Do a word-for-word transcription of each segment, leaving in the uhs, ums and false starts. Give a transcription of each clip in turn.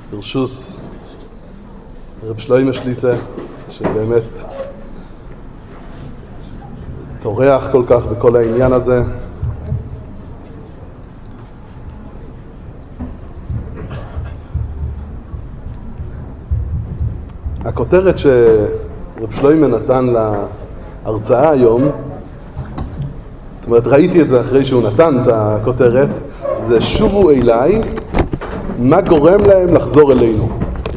ברשוס רב שלוימה שליטה, שבאמת תורח כל כך בכל העניין הזה. הכותרת שרב שלוימה נתן להרצאה היום, זאת אומרת, ראיתי את זה אחרי שהוא נתן את הכותרת, זה שובו אליי, מה גורם להם לחזור אלינו.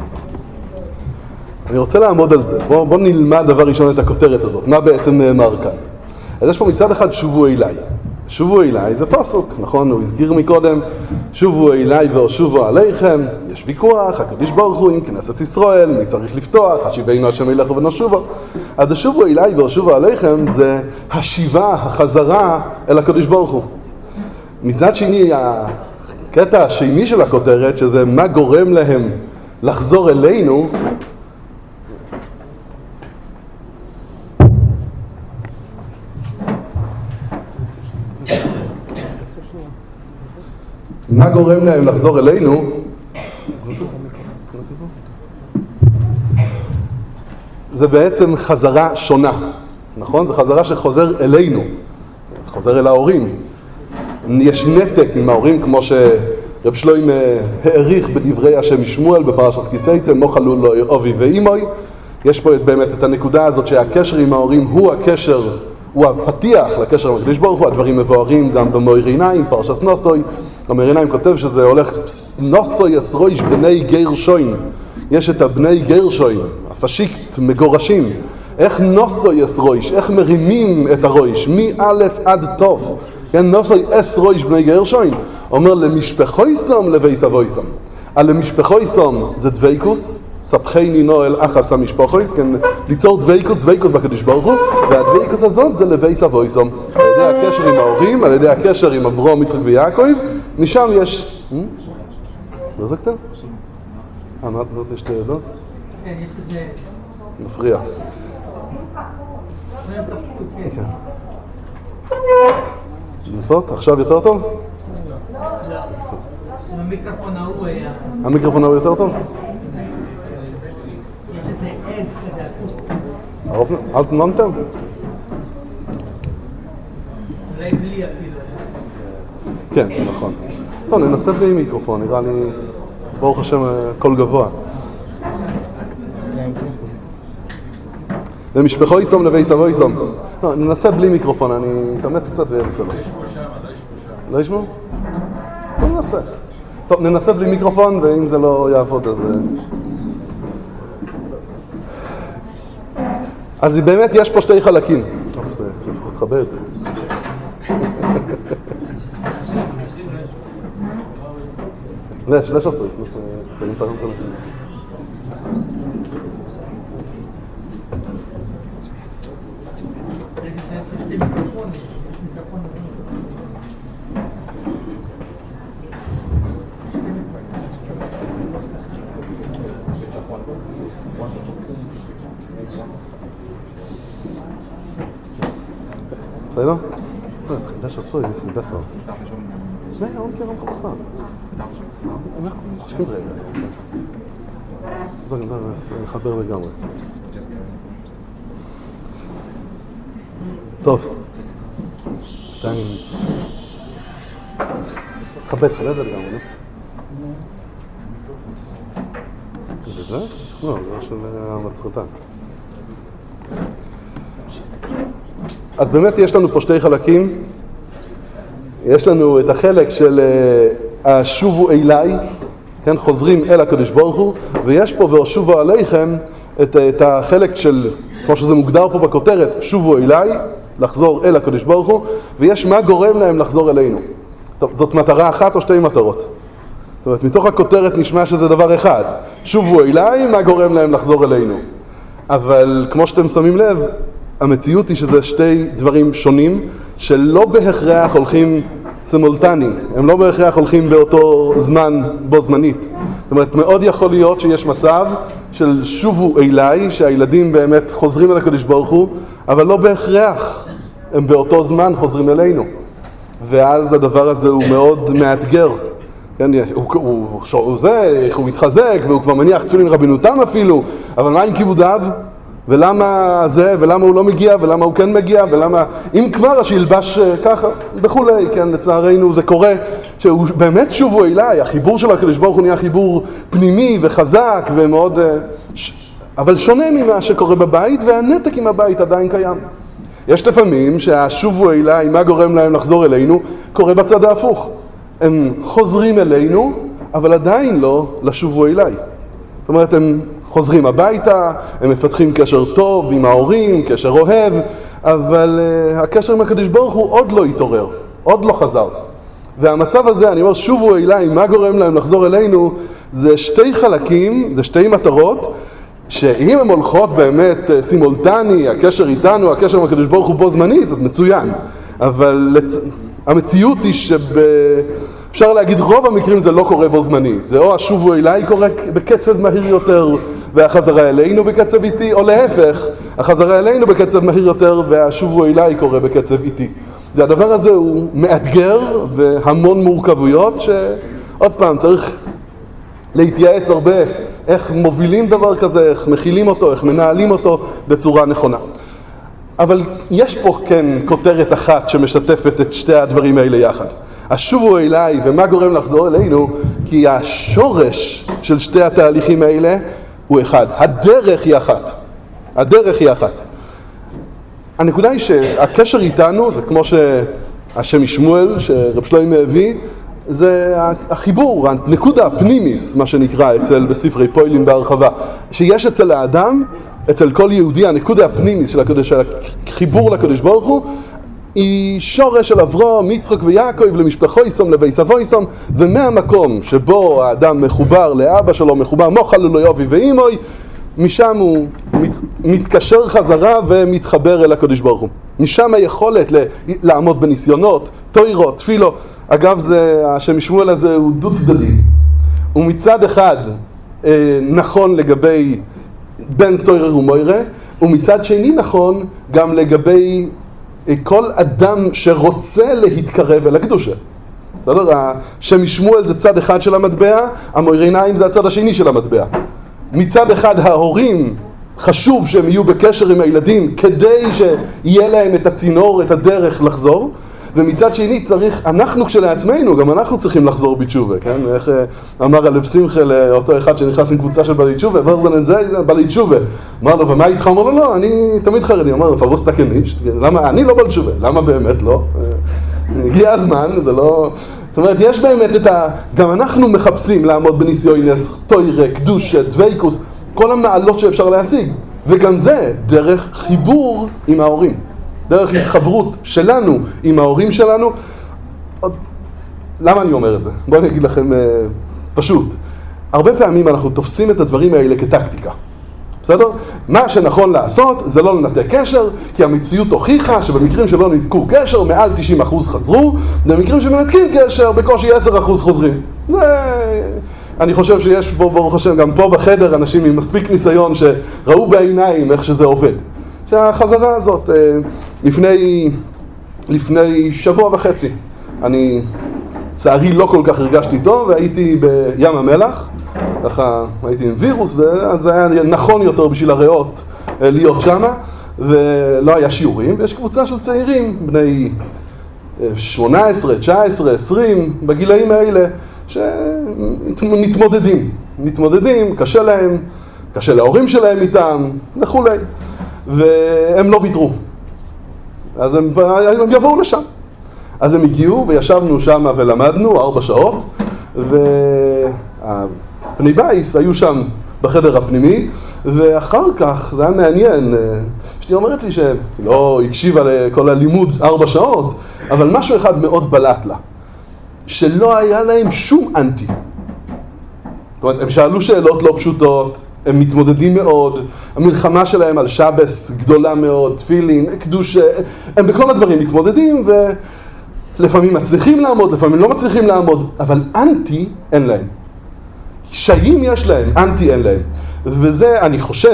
אני רוצה לעמוד על זה. בוא, בוא נלמד דבר ראשון את הכותרת הזאת. מה בעצם נאמר כאן? אז יש פה מצד אחד שובו אליי. שובו אליי זה פסוק, נכון? הוא הזכיר מקודם, שובו אליי ואשובו עליכם. יש ויכוח, הקדוש ברוך הוא עם כנסת ישראל, מי צריך לפתוח, השיבנו השם אליך ונשובו. אז שובו אליי ואשובו עליכם זה השיבה, החזרה אל הקדוש ברוך הוא. מצד שני, הקטע השני של הכותרת, שזה מה גורם להם לחזור אלינו, מה גורם להם לחזור אלינו? זה בעצם חזרה שונה, נכון? זה חזרה שחוזר אלינו, חוזר אל ההורים. יש נתק עם ההורים, כמו שרב שלוימה העריך בדברי השם שמואל בפרשת כי תצא, מוחלו לו אבי ואימוי. יש פה באמת את הנקודה הזאת שהקשר עם ההורים הוא הקשר, הוא הפתיח לקשר עם הקדוש ברוך הוא. הדברים מבוארים גם במאיר עיניים, פרשת נוסוי. המאיר עיניים כותב שזה הולך נוסוי אסרויש בני גרשוין. יש את הבני גרשוין, הפשיקט, מגורשים. איך נוסוי אסרויש, איך מרימים את הרויש, מא' עד טוב. כן, נוסוי אסרויש בני גרשוין. אומר למשפחויסום לבייס אבויסום. על למשפחויסום זה דוויקוס. ספחייני נועל אחס המשפחויס, כן, ליצור דוויקוס, דוויקוס בקדוש ברוך הוא, והדוויקוס הזאת זה לבייס אבויסום. על ידי הקשר עם ההורים, על ידי הקשר עם אברהם, יצחק ויעקב, משם יש... לא זה כתב? אה, מה יש שתי ידות? כן, יש את זה... מפריע. כן. לנסות? עכשיו יותר טוב? המיקרופון ההוא היה... המיקרופון ההוא יותר טוב? יש איזה עד כזה אקוסטי. אל תנמתם? אולי בלי אפילו. כן, זה נכון. טוב, ננסה בלי מיקרופון, נראה לי ברוך השם קול גבוה. למשפחו יסום לבייס אבו יסום. לא, ננסה בלי מיקרופון, אני אתאמץ קצת ויהיה בסדר. לא ישמעו שם, לא ישמעו שם. לא ישמעו? טוב, ננסה. טוב, ננסה בלי מיקרופון, ואם זה לא יעבוד אז... אז באמת יש פה שתי חלקים. טוב, לפחות תחבר את זה. לש, לש עשוי. אני פעם פעם. בסדר? חדש עשוי, זה סנדס עוד. זה היה עוד כרם כמובן. חושבים רגע. זה מחבר לגמרי. טוב. תן... חבד, חבד זה לגמרי, לא? זה זה? לא, זה של המצחתן. אז באמת יש לנו פה שתי חלקים. יש לנו את החלק של השובו אליי, כן, חוזרים אל הקדוש ברוך הוא, ויש פה ואשובו עליכם את, את החלק של, כמו שזה מוגדר פה בכותרת, שובו אליי, לחזור אל הקדוש ברוך הוא, ויש מה גורם להם לחזור אלינו. טוב, זאת מטרה אחת או שתי מטרות? זאת אומרת, מתוך הכותרת נשמע שזה דבר אחד. שובו אליי, מה גורם להם לחזור אלינו? אבל כמו שאתם שמים לב, המציאות היא שזה שתי דברים שונים, שלא בהכרח הולכים סימולטני, הם לא בהכרח הולכים באותו זמן, בו זמנית. זאת אומרת, מאוד יכול להיות שיש מצב של שובו אליי, שהילדים באמת חוזרים אל הקדוש ברוך הוא, אבל לא בהכרח הם באותו זמן חוזרים אלינו. ואז הדבר הזה הוא מאוד מאתגר. כן, הוא, הוא, הוא, הוא, זה, הוא מתחזק והוא כבר מניח תפילין רבנותם אפילו, אבל מה עם כיבודיו? ולמה זה, ולמה הוא לא מגיע, ולמה הוא כן מגיע, ולמה... אם כבר אז שילבש ככה, וכולי, כן, לצערנו זה קורה, שהוא באמת שובו אליי, החיבור של הקדוש ברוך הוא נהיה חיבור פנימי וחזק ומאוד... אבל שונה ממה שקורה בבית, והנתק עם הבית עדיין קיים. יש לפעמים שהשובו אליי, מה גורם להם לחזור אלינו, קורה בצד ההפוך. הם חוזרים אלינו, אבל עדיין לא לשובו אליי. זאת אומרת, הם חוזרים הביתה, הם מפתחים קשר טוב עם ההורים, קשר אוהב, אבל uh, הקשר עם הקדוש ברוך הוא עוד לא התעורר, עוד לא חזר. והמצב הזה, אני אומר, שובו אליי, מה גורם להם לחזור אלינו, זה שתי חלקים, זה שתי מטרות, שאם הם הולכות באמת סימולטני, הקשר איתנו, הקשר עם הקדוש ברוך הוא בו זמנית, אז מצוין. אבל לצ... המציאות היא שאפשר להגיד, רוב המקרים זה לא קורה בו זמנית. זה או השובו אליי קורה בקצב מהיר יותר, והחזרה אלינו בקצב איטי, או להפך, החזרה אלינו בקצב מהיר יותר, והשובו אליי קורה בקצב איטי. והדבר הזה הוא מאתגר והמון מורכבויות, שעוד פעם צריך להתייעץ הרבה איך מובילים דבר כזה, איך מכילים אותו, איך מנהלים אותו בצורה נכונה. אבל יש פה כן כותרת אחת שמשתפת את שתי הדברים האלה יחד. השובו אליי ומה גורם לחזור אלינו, כי השורש של שתי התהליכים האלה הוא אחד. הדרך היא אחת. הדרך היא אחת. הנקודה היא שהקשר איתנו, זה כמו שהשם משמואל, שרב שלוימה הביא, זה החיבור, הנקודה הפנימיס, מה שנקרא אצל בספרי פוילים בהרחבה, שיש אצל האדם, אצל כל יהודי, הנקודה הפנימיס של הקדוש, של החיבור לקדוש ברוך הוא, היא שורש של אברהם, יצחק ויעקב למשפחויסום, לבית אבויסום, ומהמקום שבו האדם מחובר לאבא שלו, מחובר מוחל אלוהי ואימוי, משם הוא מת, מתקשר חזרה ומתחבר אל הקדוש ברוך הוא. משם היכולת ל, לעמוד בניסיונות, תוירות, תפילו. אגב, זה, השם משמואל הזה הוא דו צדדי. הוא מצד אחד אה, נכון לגבי בן סוירר ומוירה, ומצד שני נכון גם לגבי אה, כל אדם שרוצה להתקרב אל הקדושה. בסדר? השם משמואל זה צד אחד של המטבע, המויריניים זה הצד השני של המטבע. מצד אחד ההורים חשוב שהם יהיו בקשר עם הילדים כדי שיהיה להם את הצינור, את הדרך לחזור, ומצד שני צריך, אנחנו כשלעצמנו, גם אנחנו צריכים לחזור בתשובה, כן? איך אמר הלב שמחה לאותו אחד שנכנס עם קבוצה של בעלי תשובה, ורזן את זה, בעלי תשובה. אמר לו, ומה איתך? אמר לו, לא, אני תמיד חרדי. אמר לו, פרוס תקניש, למה? אני לא בעל תשובה. למה באמת לא? הגיע הזמן, זה לא... זאת אומרת, יש באמת את ה... גם אנחנו מחפשים לעמוד בניסיונס, תוירה, קדושה, דוויקוס, כל המעלות שאפשר להשיג. וגם זה דרך חיבור עם ההורים. דרך התחברות שלנו עם ההורים שלנו. למה אני אומר את זה? בואו אני אגיד לכם פשוט. הרבה פעמים אנחנו תופסים את הדברים האלה כטקטיקה. בסדר? מה שנכון לעשות זה לא לנתק קשר, כי המציאות הוכיחה שבמקרים שלא נתקו קשר, מעל תשעים אחוז חזרו, במקרים שמנתקים קשר, בקושי עשרה אחוז חוזרים. זה... אני חושב שיש פה, ברוך השם, גם פה בחדר אנשים עם מספיק ניסיון שראו בעיניים איך שזה עובד. שהחזרה הזאת, לפני, לפני שבוע וחצי, אני צערי לא כל כך הרגשתי טוב, והייתי בים המלח, ככה הייתי עם וירוס, ואז זה היה נכון יותר בשביל הריאות להיות שמה, ולא היה שיעורים, ויש קבוצה של צעירים, בני שמונה עשרה, תשע עשרה, עשרים, בגילאים האלה, שמתמודדים, מתמודדים, קשה להם, קשה להורים שלהם איתם, וכו'. והם לא ויתרו. אז הם, הם יבואו לשם. אז הם הגיעו וישבנו שם ולמדנו ארבע שעות, והפני בייס היו שם בחדר הפנימי, ואחר כך, זה היה מעניין, אשתי אומרת לי שלא הקשיבה לכל הלימוד ארבע שעות, אבל משהו אחד מאוד בלט לה, שלא היה להם שום אנטי. זאת אומרת, הם שאלו שאלות לא פשוטות, הם מתמודדים מאוד, המלחמה שלהם על שבס גדולה מאוד, תפילין, קדוש, הם בכל הדברים מתמודדים, ולפעמים מצליחים לעמוד, לפעמים לא מצליחים לעמוד, אבל אנטי אין להם. קשיים יש להם, אנטי אין להם. וזה, אני חושב,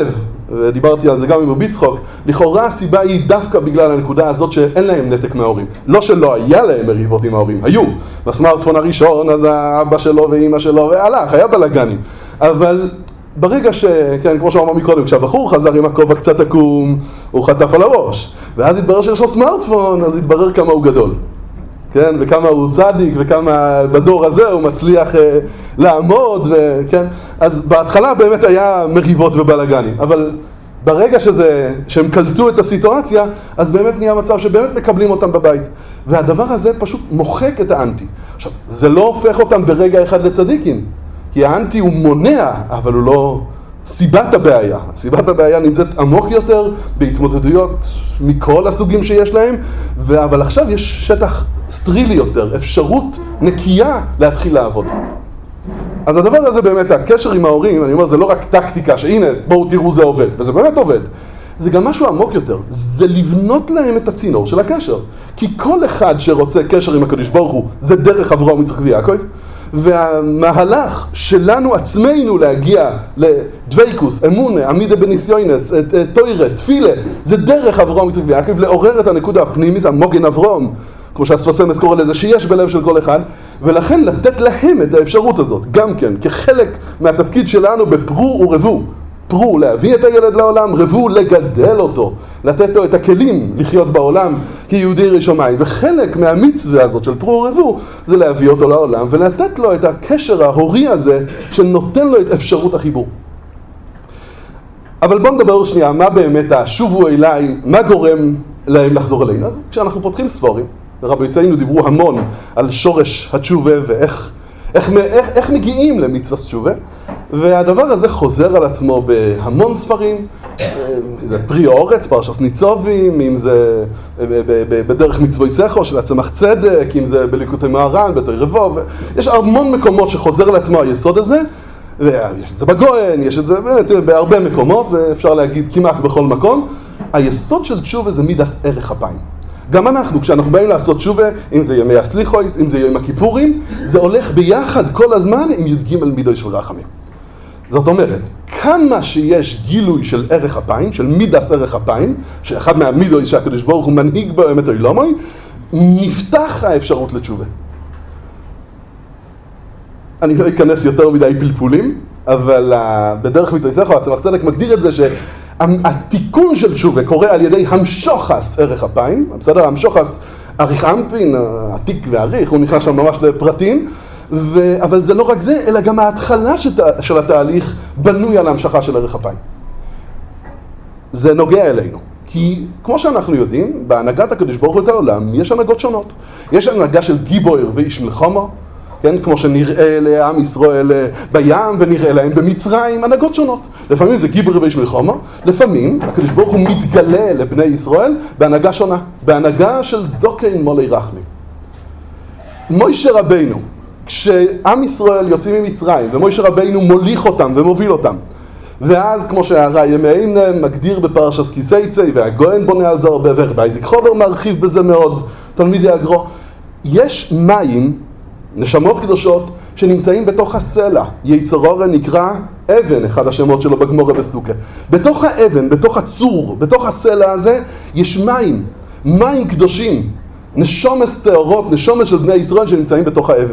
ודיברתי על זה גם עם רבי יצחוק, לכאורה הסיבה היא דווקא בגלל הנקודה הזאת שאין להם נתק מההורים. לא שלא היה להם מריבות עם ההורים, היו. בסמארטפון הראשון, אז האבא שלו ואמא שלו, והלך, היה בלגנים. אבל ברגע ש... כן, כמו שאמר מקודם, כשהבחור חזר עם הכובע קצת עקום, הוא חטף על הראש. ואז התברר שיש לו סמארטפון, אז התברר כמה הוא גדול. כן, וכמה הוא צדיק, וכמה בדור הזה הוא מצליח אה, לעמוד, וכן. אז בהתחלה באמת היה מריבות ובלגנים, אבל ברגע שזה, שהם קלטו את הסיטואציה, אז באמת נהיה מצב שבאמת מקבלים אותם בבית. והדבר הזה פשוט מוחק את האנטי. עכשיו, זה לא הופך אותם ברגע אחד לצדיקים, כי האנטי הוא מונע, אבל הוא לא סיבת הבעיה. סיבת הבעיה נמצאת עמוק יותר בהתמודדויות מכל הסוגים שיש להם, אבל עכשיו יש שטח סטרילי יותר, אפשרות נקייה להתחיל לעבוד. אז הדבר הזה באמת, הקשר עם ההורים, אני אומר, זה לא רק טקטיקה, שהנה, בואו תראו זה עובד, וזה באמת עובד. זה גם משהו עמוק יותר, זה לבנות להם את הצינור של הקשר. כי כל אחד שרוצה קשר עם הקדוש ברוך הוא, זה דרך אברהם יצחק ויעקב, והמהלך שלנו עצמנו להגיע לדוויקוס, אמונה, עמידה בניסיונס, תוירה, תפילה, זה דרך אברהם יצחק ויעקב, לעורר את הנקודה הפנימית, המוגן אברהם, כמו שהספסמס קורא לזה, שיש בלב של כל אחד, ולכן לתת להם את האפשרות הזאת, גם כן, כחלק מהתפקיד שלנו בפרו ורבו. פרו, להביא את הילד לעולם, רבו, לגדל אותו, לתת לו את הכלים לחיות בעולם כיהודי ירא שמיים. וחלק מהמצווה הזאת של פרו ורבו, זה להביא אותו לעולם ולתת לו את הקשר ההורי הזה, שנותן לו את אפשרות החיבור. אבל בואו נדבר שנייה, מה באמת השובו אליי, מה גורם להם לחזור אלינו? אז כשאנחנו פותחים ספורים, ורבי יסיינו דיברו המון על שורש התשובה ואיך איך, איך, איך מגיעים למצוות תשובה, והדבר הזה חוזר על עצמו בהמון ספרים, אם זה פרי האורץ, פרשת ניצובים, אם זה בדרך מצווי סכו של הצמח צדק, אם זה בליקוטי מהר"ן, בתורי רבוב, יש המון מקומות שחוזר על עצמו היסוד הזה, ויש את זה בגוהן, יש את זה באמת בהרבה מקומות, ואפשר להגיד כמעט בכל מקום. היסוד של תשובה זה מידס ערך אפיים. גם אנחנו, כשאנחנו באים לעשות תשובה, אם זה ימי הסליחויס, אם זה יום הכיפורים, זה הולך ביחד כל הזמן עם י"ג מידוי של רחמים. זאת אומרת, כמה שיש גילוי של ערך אפיים, של מידס ערך אפיים, שאחד מהמידוי שהקדוש ברוך הוא מנהיג בהם את אילומוי, נפתח האפשרות לתשובה. אני לא אכנס יותר מדי פלפולים, אבל uh, בדרך מצווי סכו, הצמח צדק מגדיר את זה שהתיקון של תשובה קורה על ידי המשוחס ערך אפיים, בסדר? המשוחס אריך אמפין, עתיק ועריך, הוא נכנס שם ממש לפרטים, ו... אבל זה לא רק זה, אלא גם ההתחלה שת... של התהליך בנוי על ההמשכה של ערך אפיים. זה נוגע אלינו, כי כמו שאנחנו יודעים, בהנהגת הקדוש ברוך הוא את העולם, יש הנהגות שונות. יש הנהגה של גיבויר ואיש מלחמה, כן? כמו שנראה לעם ישראל בים ונראה להם במצרים, הנהגות שונות. לפעמים זה גיבור ואיש מלחמה, לפעמים הקדוש ברוך הוא מתגלה לבני ישראל בהנהגה שונה, בהנהגה של זוקין מולי רחמים. מוישה רבינו, כשעם ישראל יוצאים ממצרים ומוישה רבינו מוליך אותם ומוביל אותם, ואז כמו שהרעי ימיהם מגדיר בפרשס כיסייצי, והגוהן בונה על זה הרבה, והאיזיק חובר מרחיב בזה מאוד, תלמידי הגרו, יש מים, נשמות קדושות שנמצאים בתוך הסלע. יצרורה נקרא אבן, אחד השמות שלו בגמורה בסוכה. בתוך האבן, בתוך הצור, בתוך הסלע הזה, יש מים, מים קדושים, נשומס טהורות, נשומס של בני ישראל שנמצאים בתוך האבן.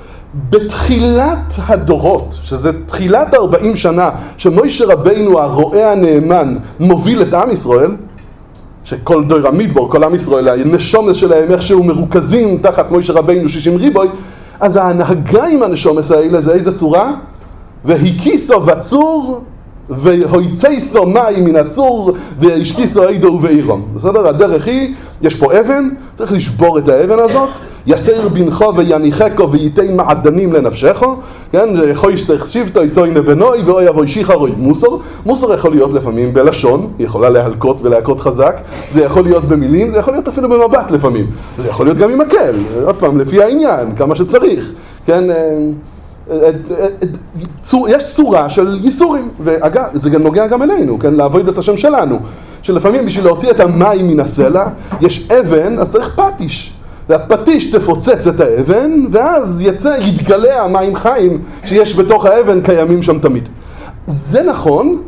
בתחילת הדורות, שזה תחילת ארבעים שנה, שמוישה רבינו הרועה הנאמן מוביל את עם ישראל, שכל דור המדבור, כל עם ישראל, הנשומס שלהם איכשהו מרוכזים תחת מוישה רבינו שישים ריבוי, אז ההנהגה עם הנשומס האלה זה איזה צורה? והקיסו בצור והויצייסו מים מן הצור והשקיסו אידו ואירום. בסדר? הדרך היא, יש פה אבן, צריך לשבור את האבן הזאת, יסיר בנך ויניחקו וייתן מעדנים לנפשךו, כן? יכול ישתך שבטו יסוי נבנוי ואוי אבוי שיחה רוי מוסור. מוסור יכול להיות לפעמים בלשון, היא יכולה להלקות ולהכות חזק, זה יכול להיות במילים, זה יכול להיות אפילו במבט לפעמים, זה יכול להיות גם עם מקל, עוד פעם לפי העניין, כמה שצריך, כן? יש צורה של ייסורים, ואגב, זה גם נוגע גם אלינו, כן? לעבוד את השם שלנו, שלפעמים בשביל להוציא את המים מן הסלע, יש אבן, אז צריך פטיש. והפטיש תפוצץ את האבן, ואז יצא, יתגלה המים חיים שיש בתוך האבן, קיימים שם תמיד. זה נכון,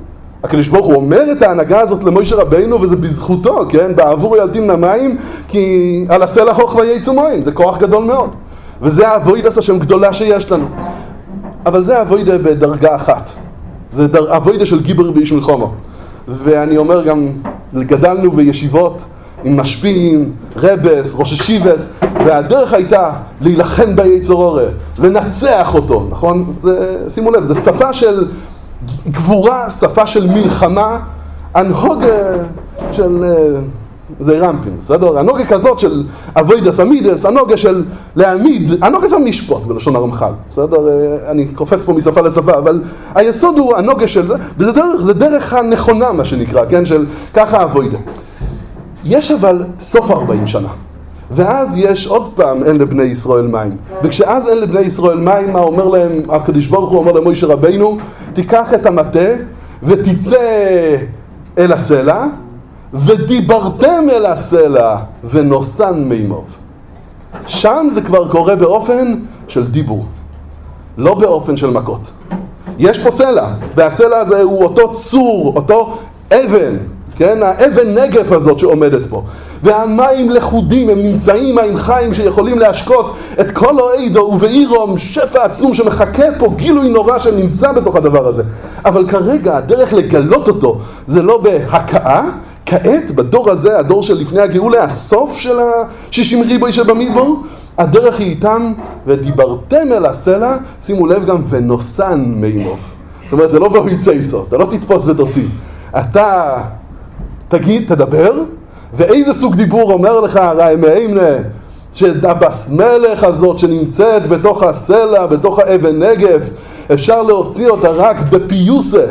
הקדוש ברוך הוא אומר את ההנהגה הזאת למוישה רבינו, וזה בזכותו, כן? בעבור ילדים נמיים, כי על הסלע הוך וייצאו מים, זה כוח גדול מאוד. וזה האבוידס השם גדולה שיש לנו. אבל זה האבוידה בדרגה אחת. זה דר... אבוידה של גיבר ואיש מלחמה. ואני אומר גם, גדלנו בישיבות עם משפיעים, רבס, ראש השיבס, והדרך הייתה להילחם ביצר הרע, לנצח אותו, נכון? זה, שימו לב, זה שפה של גבורה, שפה של מלחמה, הנהוגה של זעיר אנפין, בסדר? הנהוגה כזאת של אבוידס אמידס, הנהוגה של להעמיד, הנהוגה זה משפוט בלשון הרמח"ל, בסדר? אני קופץ פה משפה לשפה, אבל היסוד הוא הנהוגה של זה, וזה דרך, זה דרך הנכונה מה שנקרא, כן? של ככה אבוידה. יש אבל סוף ארבעים שנה, ואז יש עוד פעם אין לבני ישראל מים, וכשאז אין לבני ישראל מים, מה אומר להם הקדוש ברוך הוא? אומר למוישה רבינו, תיקח את המטה ותצא אל הסלע, ודיברתם אל הסלע ונוסן מימוב. שם זה כבר קורה באופן של דיבור, לא באופן של מכות. יש פה סלע, והסלע הזה הוא אותו צור, אותו אבן, כן? האבן נגף הזאת שעומדת פה. והמים לחודים, הם נמצאים, מים חיים שיכולים להשקות את כל העדו ובעירום, שפע עצום שמחכה פה, גילוי נורא שנמצא בתוך הדבר הזה. אבל כרגע הדרך לגלות אותו זה לא בהכאה, כעת בדור הזה, הדור של לפני הגאולה, הסוף של השישים ריבוי שבמדבר, הדרך היא איתם, ודיברתם אל הסלע, שימו לב גם ונוסן מימוב. זאת אומרת, זה לא ויצא איסו, אתה לא תתפוס ותוציא. אתה תגיד, תדבר, ואיזה סוג דיבור אומר לך הרעימאמנה, שדבס מלך הזאת שנמצאת בתוך הסלע, בתוך האבן נגף, אפשר להוציא אותה רק בפיוסה.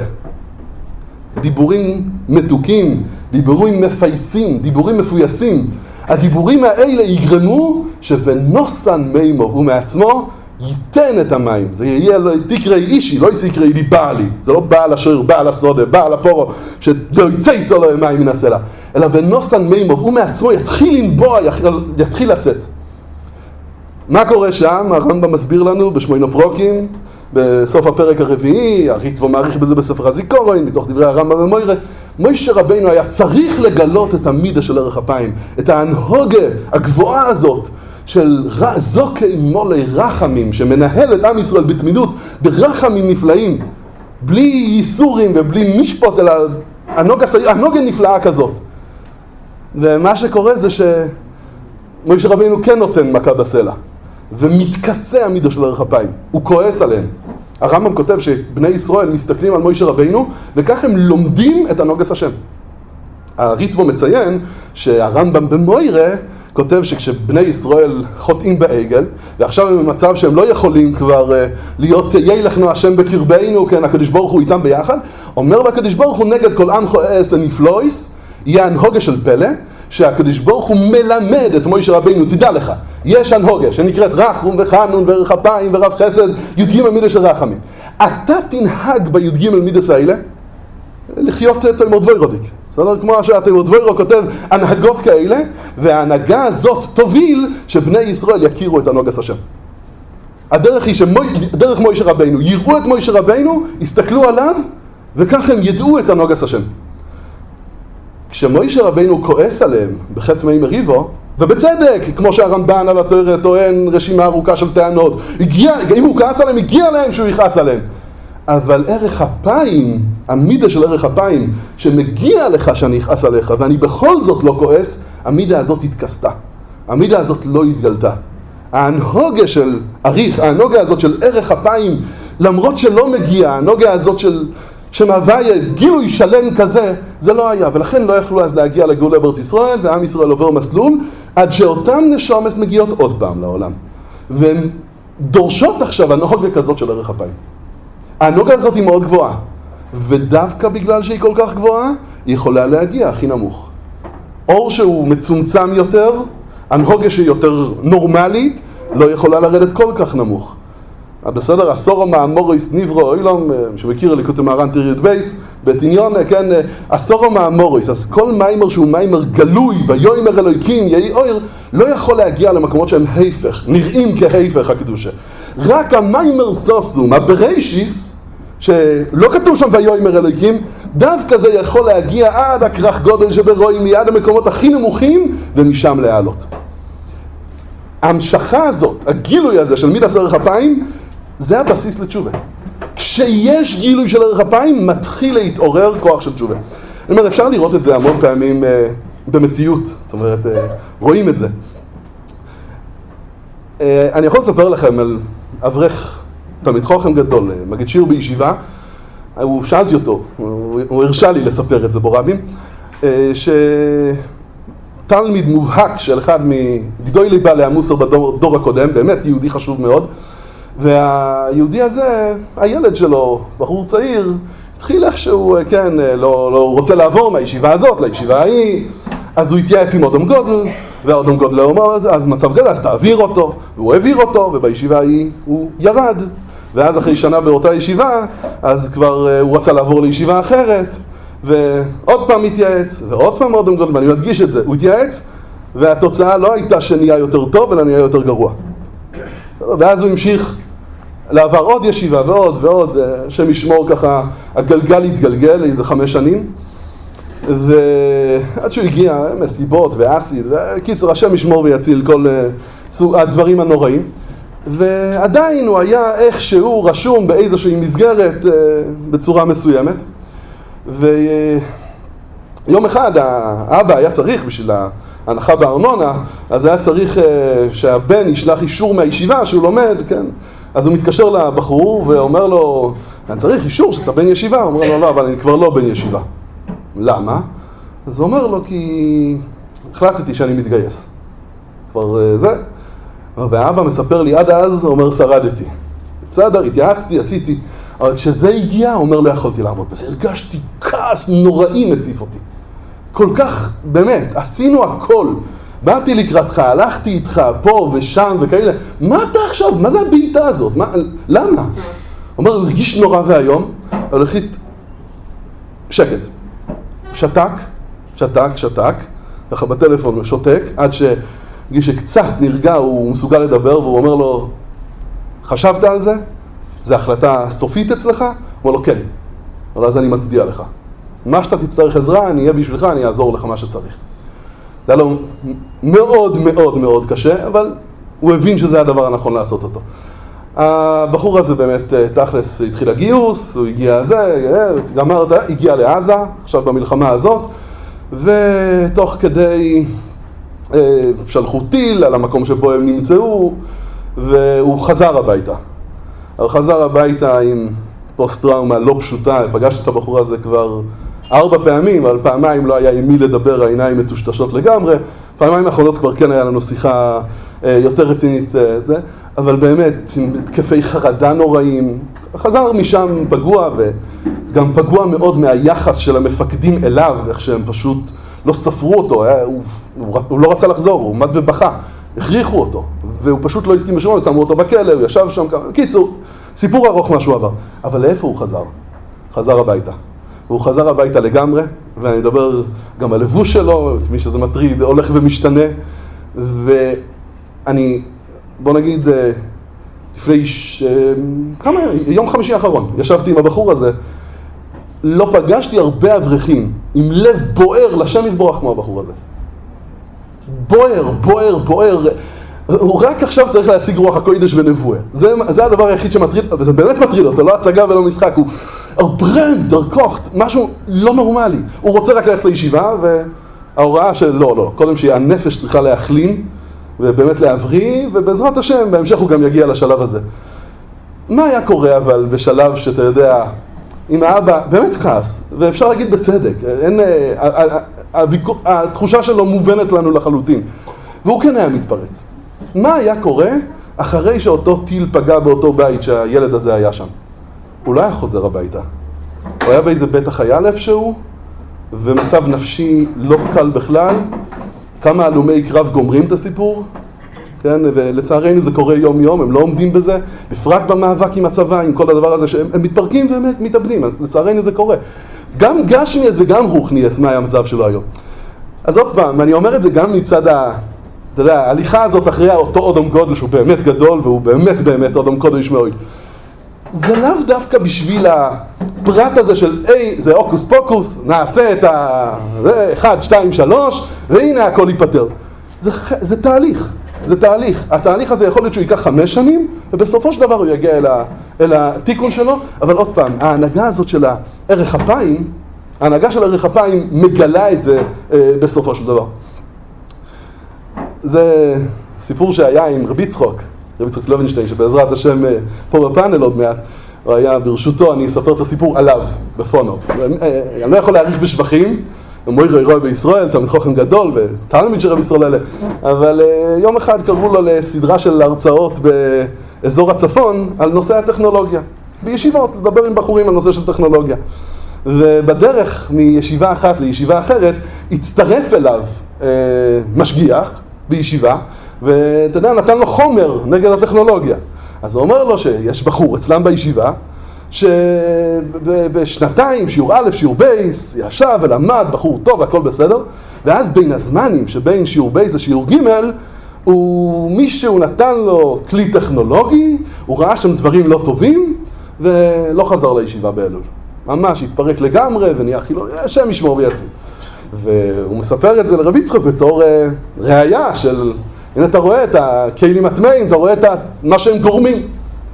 דיבורים מתוקים, דיבורים מפייסים, דיבורים מפויסים. הדיבורים האלה יגרמו שוונוסן מימו, הוא מעצמו ייתן את המים. זה יהיה תקראי אישי, לא יקראי לי בעלי. זה לא בעל השריר, בעל הסודה, בעל הפורו, שלא יצא יסו לו מים מן הסלע. אלא ונוסן מימו, הוא מעצמו יתחיל לנבוע, יתחיל לצאת. מה קורה שם? הרמב"ם מסביר לנו בשמונה פרוקים, בסוף הפרק הרביעי, הריטב"א מעריך בזה בספר הזיכרון, מתוך דברי הרמב"ם ומוירה. מוישה רבינו היה צריך לגלות את המידה של ערך אפיים, את ההנהוגה הגבוהה הזאת של זוקי מולי רחמים, שמנהל את עם ישראל בתמידות ברחמים נפלאים, בלי ייסורים ובלי משפוט, אלא הנהוגה נפלאה כזאת. ומה שקורה זה שמוישה רבינו כן נותן מכה בסלע, ומתכסה המידה של ערך אפיים, הוא כועס עליהם. הרמב"ם כותב שבני ישראל מסתכלים על מוישה רבינו, וכך הם לומדים את הנוגס השם. הריטב"א מציין שהרמב"ם במוירה כותב שכשבני ישראל חוטאים בעגל, ועכשיו הם במצב שהם לא יכולים כבר להיות ילכנו השם בקרבנו, כן, הקדוש ברוך הוא איתם ביחד, אומר לקדוש ברוך הוא נגד כל עם כועס הנפלויס, יהיה הנהוגה של פלא, שהקדוש ברוך הוא מלמד את מוישה רבינו, תדע לך, יש הנהוגה שנקראת רחום וחנון וערך אפיים ורב חסד, י"ג מידה של רחמים. אתה תנהג בי"ג מידס האלה לחיות תימור דבוירודיק. בסדר? כמו שהתימור דבוירו כותב הנהגות כאלה, וההנהגה הזאת תוביל שבני ישראל יכירו את הנוגס השם. הדרך היא שדרך מוישה רבינו, יראו את מוישה רבינו, יסתכלו עליו, וכך הם ידעו את הנוגס השם. כשמוישה רבינו כועס עליהם בחטא מי מריבו, ובצדק, כמו שהרמב"ן על התורה טוען רשימה ארוכה של טענות, הגיע, אם הוא כעס עליהם, הגיע להם שהוא יכעס עליהם. אבל ערך אפיים, המידה של ערך אפיים, שמגיע לך שאני אכעס עליך, ואני בכל זאת לא כועס, המידה הזאת התכסתה. המידה הזאת לא התגלתה. ההנהוגה של עריך, ההנהוגה הזאת של ערך אפיים, למרות שלא מגיע, ההנהוגה הזאת של... שמהווה גילוי שלם כזה, זה לא היה, ולכן לא יכלו אז להגיע לגאולה בארץ ישראל, ועם ישראל עובר מסלול, עד שאותם נשומס מגיעות עוד פעם לעולם. והן דורשות עכשיו הנהוגה כזאת של ערך אפיים. הנהוגה הזאת היא מאוד גבוהה, ודווקא בגלל שהיא כל כך גבוהה, היא יכולה להגיע הכי נמוך. אור שהוא מצומצם יותר, הנהוגה שהיא יותר נורמלית, לא יכולה לרדת כל כך נמוך. בסדר, הסורו מאמוריס ניברו אילום, שמכיר ליקוטי מהר"ן תיריית בייס, בתניון, כן, הסורו מאמוריס, אז כל מיימר שהוא מיימר גלוי, ויאמר אלוהיקים, יהי אויר, לא יכול להגיע למקומות שהם היפך, נראים כהיפך הקדושה. רק המיימר סוסום, הברישיס, שלא כתוב שם ויאמר אלוהיקים, דווקא זה יכול להגיע עד הכרך גודל שברואי, מיד המקומות הכי נמוכים, ומשם להעלות. ההמשכה הזאת, הגילוי הזה של מידת ערך אפיים, זה הבסיס לתשובה. כשיש גילוי של ערך אפיים, מתחיל להתעורר כוח של תשובה. אני אומר, אפשר לראות את זה המון פעמים אה, במציאות, זאת אומרת, אה, רואים את זה. אה, אני יכול לספר לכם על אברך תלמיד חכם גדול, מגיד שיר בישיבה, הוא שאלתי אותו, הוא, הוא הרשה לי לספר את זה בו רבים, אה, שתלמיד מובהק של אחד מגדולי בעלי המוסר בדור דור הקודם, באמת יהודי חשוב מאוד, והיהודי הזה, הילד שלו, בחור צעיר, התחיל איכשהו, כן, לא, לא רוצה לעבור מהישיבה הזאת לישיבה ההיא, אז הוא התייעץ עם אדם גודל, והאדם גודל אומר, אז מצב גדול, אז תעביר אותו, והוא העביר אותו, ובישיבה ההיא הוא ירד, ואז אחרי שנה באותה ישיבה, אז כבר הוא רצה לעבור לישיבה אחרת, ועוד פעם התייעץ, ועוד פעם אדם גודל, ואני מדגיש את זה, הוא התייעץ, והתוצאה לא הייתה שנהיה יותר טוב, אלא נהיה יותר גרוע. ואז הוא המשיך לעבר עוד ישיבה ועוד ועוד, שם ישמור ככה, הגלגל התגלגל איזה חמש שנים, ועד שהוא הגיע, מסיבות ואסיד, וקיצר, השם ישמור ויציל כל סוג הדברים הנוראים, ועדיין הוא היה איכשהו רשום באיזושהי מסגרת בצורה מסוימת, ויום אחד האבא היה צריך בשביל ההנחה בארנונה, אז היה צריך שהבן ישלח אישור מהישיבה שהוא לומד, כן? אז הוא מתקשר לבחור ואומר לו, אני צריך אישור שאתה בן ישיבה. הוא אומר לו, לא, אבל אני כבר לא בן ישיבה. למה? אז הוא אומר לו, כי החלטתי שאני מתגייס. כבר זה. והאבא מספר לי, עד אז, הוא אומר, שרדתי. בסדר, התייעצתי, עשיתי. אבל כשזה הגיע, הוא אומר, לא יכולתי לעמוד בזה. הרגשתי כעס נוראי מציף אותי. כל כך, באמת, עשינו הכל. באתי לקראתך, הלכתי איתך פה ושם וכאלה. מה אתה עכשיו? מה זה הבעיטה הזאת? מה, למה? הוא אומר, הוא הרגיש נורא והיום, הולכית שקט. שתק, שתק, שתק, ככה בטלפון הוא שותק, עד שהרגיש שקצת נרגע, הוא מסוגל לדבר, והוא אומר לו, חשבת על זה? זו החלטה סופית אצלך? הוא אומר לו, כן. אבל אז אני מצדיע לך. מה שאתה תצטרך עזרה, אני אהיה בשבילך, אני אעזור לך מה שצריך. זה היה לו מאוד מאוד מאוד קשה, אבל הוא הבין שזה הדבר הנכון לעשות אותו. הבחור הזה באמת תכלס התחיל הגיוס, הוא הגיע זה, גמר, הגיע לעזה, עכשיו במלחמה הזאת, ותוך כדי שלחו טיל על המקום שבו הם נמצאו, והוא חזר הביתה. הוא חזר הביתה עם פוסט-טראומה לא פשוטה, פגשתי את הבחור הזה כבר ארבע פעמים, אבל פעמיים לא היה עם מי לדבר, העיניים מטושטשות לגמרי, פעמיים האחרונות כבר כן היה לנו שיחה יותר רצינית זה, אבל באמת, עם התקפי חרדה נוראים, חזר משם פגוע, וגם פגוע מאוד מהיחס של המפקדים אליו, איך שהם פשוט לא ספרו אותו, היה, הוא, הוא, הוא לא רצה לחזור, הוא עמד ובכה, הכריחו אותו, והוא פשוט לא הסכים בשום, שמו אותו בכלא, הוא ישב שם, קיצור, סיפור ארוך משהו עבר, אבל לאיפה הוא חזר? חזר הביתה. והוא חזר הביתה לגמרי, ואני מדבר גם על לבוש שלו, מי שזה מטריד, הולך ומשתנה, ואני, בוא נגיד, לפני ש... כמה, יום חמישי האחרון, ישבתי עם הבחור הזה, לא פגשתי הרבה אברכים עם לב בוער לשם יזבורך כמו הבחור הזה. בוער, בוער, בוער. הוא רק עכשיו צריך להשיג רוח הקודש ונבואה. זה, זה הדבר היחיד שמטריד, וזה באמת מטריד אותו, לא הצגה ולא משחק, הוא ברנד, דרכוכת, משהו לא נורמלי. הוא רוצה רק ללכת לישיבה, וההוראה של לא, לא, קודם שהנפש צריכה להחלים, ובאמת להבריא, ובעזרת השם, בהמשך הוא גם יגיע לשלב הזה. מה היה קורה אבל בשלב שאתה יודע, עם האבא, באמת כעס, ואפשר להגיד בצדק, אין, התחושה שלו מובנת לנו לחלוטין, והוא כן היה מתפרץ. מה היה קורה אחרי שאותו טיל פגע באותו בית שהילד הזה היה שם? הוא לא היה חוזר הביתה. הוא היה באיזה בית החייל איפשהו, ומצב נפשי לא קל בכלל. כמה הלומי קרב גומרים את הסיפור, כן? ולצערנו זה קורה יום יום, הם לא עומדים בזה, בפרט במאבק עם הצבא, עם כל הדבר הזה, שהם מתפרקים והם מתאבדים, לצערנו זה קורה. גם גשמיאס וגם רוחניאס, מה היה המצב שלו היום? אז עוד פעם, אני אומר את זה גם מצד ה... אתה יודע, ההליכה הזאת אחרי אותו אדם גודל שהוא באמת גדול והוא באמת באמת אדם קודש מאוד. זה לאו דווקא בשביל הפרט הזה של איי, זה אוקוס פוקוס, נעשה את ה... זה, אחד, שתיים, שלוש, והנה הכל ייפטר. זה, זה תהליך, זה תהליך. התהליך הזה יכול להיות שהוא ייקח חמש שנים, ובסופו של דבר הוא יגיע אל, ה, אל התיקון שלו, אבל עוד פעם, ההנהגה הזאת של הערך אפיים, ההנהגה של ערך אפיים מגלה את זה אה, בסופו של דבר. זה סיפור שהיה עם רבי יצחוק, רבי יצחוק לוינשטיין, שבעזרת השם אה, פה בפאנל עוד מעט, הוא היה ברשותו, אני אספר את הסיפור עליו, בפונו. אה, אני לא יכול להעריך בשבחים, מוירי רוי בישראל, תלמיד חוכם גדול, ותלמיד של רבי ישראל אלה, אבל אה, יום אחד קראו לו לסדרה של הרצאות באזור הצפון על נושא הטכנולוגיה. בישיבות, לדבר עם בחורים על נושא של טכנולוגיה. ובדרך מישיבה אחת לישיבה אחרת, הצטרף אליו אה, משגיח בישיבה, ואתה יודע, נתן לו חומר נגד הטכנולוגיה. אז הוא אומר לו שיש בחור אצלם בישיבה, שבשנתיים, שיעור א', שיעור בייס, ישב ולמד, בחור טוב והכל בסדר, ואז בין הזמנים שבין שיעור בייס לשיעור ג' הוא מישהו נתן לו כלי טכנולוגי, הוא ראה שם דברים לא טובים, ולא חזר לישיבה באלול. ממש התפרק לגמרי ונהיה חילוני, השם ישמור ויציל. והוא מספר את זה לרבי יצחק בתור אה, ראייה של, הנה אתה רואה את הכלים הטמאים, אתה רואה את מה שהם גורמים.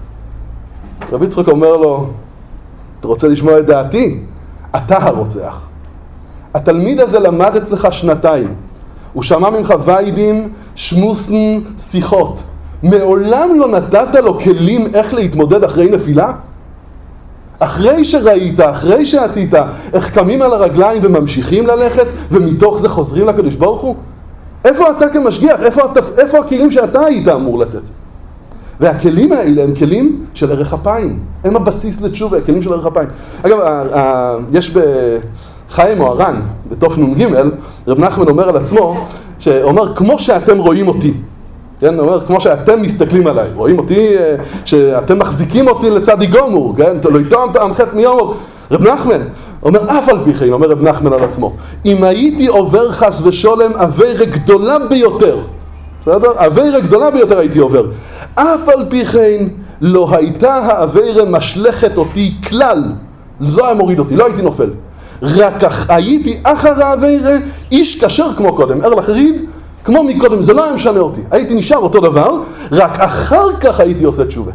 רבי יצחק אומר לו, אתה רוצה לשמוע את דעתי? אתה הרוצח. התלמיד הזה למד אצלך שנתיים. הוא שמע ממך ויידים, שמוסן, שיחות. מעולם לא נתת לו כלים איך להתמודד אחרי נפילה? אחרי שראית, אחרי שעשית, איך קמים על הרגליים וממשיכים ללכת, ומתוך זה חוזרים לקדוש ברוך הוא? איפה אתה כמשגיח? איפה, איפה הכלים שאתה היית אמור לתת? והכלים האלה הם כלים של ערך אפיים. הם הבסיס לתשובה, הכלים של ערך אפיים. אגב, יש בחיים או הר"ן, בתוף נון ג', רב נחמן אומר על עצמו, שאומר, כמו שאתם רואים אותי, כן, אומר, כמו שאתם מסתכלים עליי, רואים אותי, שאתם מחזיקים אותי לצד גמור, כן, לא איתו המחת מיומור. רב נחמן אומר, אף על פי כן, אומר רב נחמן על עצמו, אם הייתי עובר חס ושולם עבירה גדולה ביותר, בסדר? עבירה גדולה ביותר הייתי עובר, אף על פי כן לא הייתה העבירה משלכת אותי כלל, לא היה מוריד אותי, לא הייתי נופל, רק הייתי אחר העבירה איש כשר כמו קודם, ער לחריד, כמו מקודם, זה לא היה משנה אותי. הייתי נשאר אותו דבר, רק אחר כך הייתי עושה תשובה.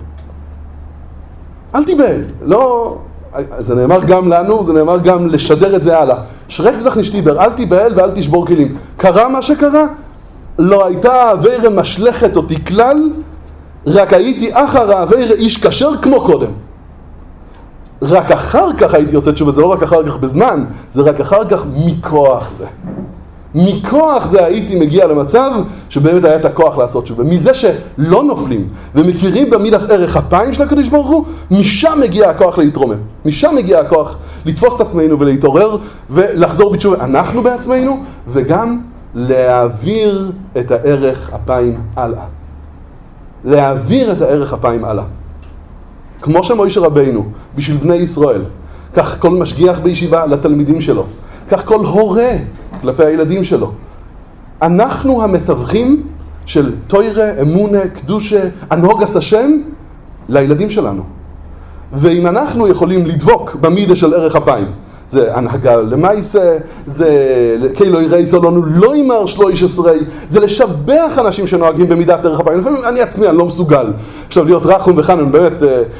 אל תיבהל, לא... זה נאמר גם לנו, זה נאמר גם לשדר את זה הלאה. שרק זך נשתיבר, אל תיבהל ואל תשבור כלים. קרה מה שקרה? לא הייתה העבירה משלכת אותי כלל, רק הייתי אחר העבירה איש כשר כמו קודם. רק אחר כך הייתי עושה תשובה, זה לא רק אחר כך בזמן, זה רק אחר כך מכוח זה. מכוח זה הייתי מגיע למצב שבאמת היה את הכוח לעשות תשובה. מזה שלא נופלים ומכירים במידס ערך אפיים של הקדוש ברוך הוא, משם מגיע הכוח להתרומם. משם מגיע הכוח לתפוס את עצמנו ולהתעורר ולחזור בתשובה. אנחנו בעצמנו, וגם להעביר את הערך אפיים הלאה. להעביר את הערך אפיים הלאה. כמו שמוישה רבינו, בשביל בני ישראל. כך כל משגיח בישיבה לתלמידים שלו. כך כל הורה כלפי הילדים שלו. אנחנו המתווכים של תוירה, אמונה, קדושה, הנהוגת השם לילדים שלנו. ואם אנחנו יכולים לדבוק במידה של ערך אפיים, זה הנהגה למעשה, זה כאילו יראי סולנו לא ימר שלוש עשרה, זה לשבח אנשים שנוהגים במידת ערך אפיים. לפעמים אני עצמי, אני לא מסוגל. עכשיו להיות רחום וחנון, באמת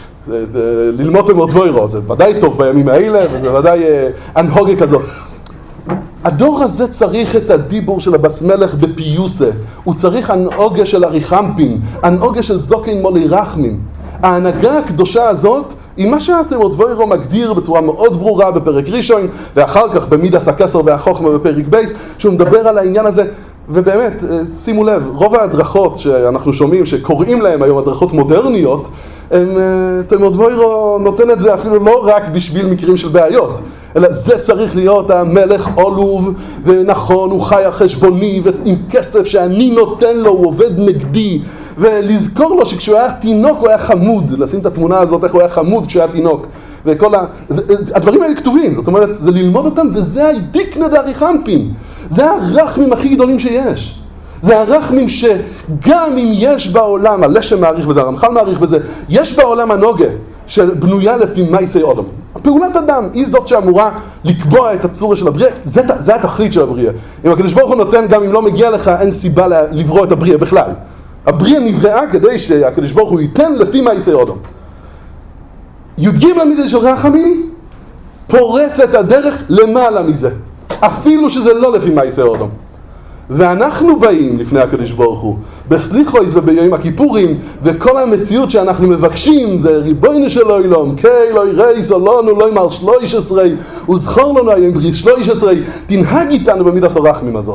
ללמוד אמור דבוירו, זה ודאי טוב בימים האלה, וזה ודאי הנהוגה כזאת. הדור הזה צריך את הדיבור של הבס מלך בפיוסה, הוא צריך הנהוגה של הריחמפין, הנהוגה של זוקין מולי רחמים. ההנהגה הקדושה הזאת היא מה שאתם דבוירו מגדיר בצורה מאוד ברורה בפרק ראשון, ואחר כך במידס הכסר והחוכמה בפרק בייס, שהוא מדבר על העניין הזה. ובאמת, שימו לב, רוב ההדרכות שאנחנו שומעים, שקוראים להם היום הדרכות מודרניות, תלמוד דבוירו נותן את זה אפילו לא רק בשביל מקרים של בעיות, אלא זה צריך להיות המלך עולוב, ונכון, הוא חי על חשבוני, ועם כסף שאני נותן לו, הוא עובד נגדי, ולזכור לו שכשהוא היה תינוק הוא היה חמוד, לשים את התמונה הזאת איך הוא היה חמוד כשהוא היה תינוק, וכל ה... הדברים האלה כתובים, זאת אומרת, זה ללמוד אותם, וזה הדיקנא דאריכנפין, זה הרחמים הכי גדולים שיש. זה הרחמים שגם אם יש בעולם, הלשם מעריך בזה, הרמח"ל מעריך בזה, יש בעולם הנוגה, שבנויה לפי מעשי אדם. פעולת אדם היא זאת שאמורה לקבוע את הצורה של הבריאה, זה, זה התכלית של הבריאה. אם הקדוש ברוך הוא נותן, גם אם לא מגיע לך, אין סיבה לברוא את הבריאה בכלל. הבריאה נבראה כדי שהקדוש ברוך הוא ייתן לפי מעשי אדם. י"ג למידה של רחמים פורץ את הדרך למעלה מזה, אפילו שזה לא לפי מעשי אדם. ואנחנו באים לפני הקדוש ברוך הוא בסליחויס וביום הכיפורים, וכל המציאות שאנחנו מבקשים זה ריבונו של עולם, כי לא ירייס לנו לא ימר שלוש עשרה וזכור לנו היום ברית שלוש עשרה, תנהג איתנו במידת הרחמים הזאת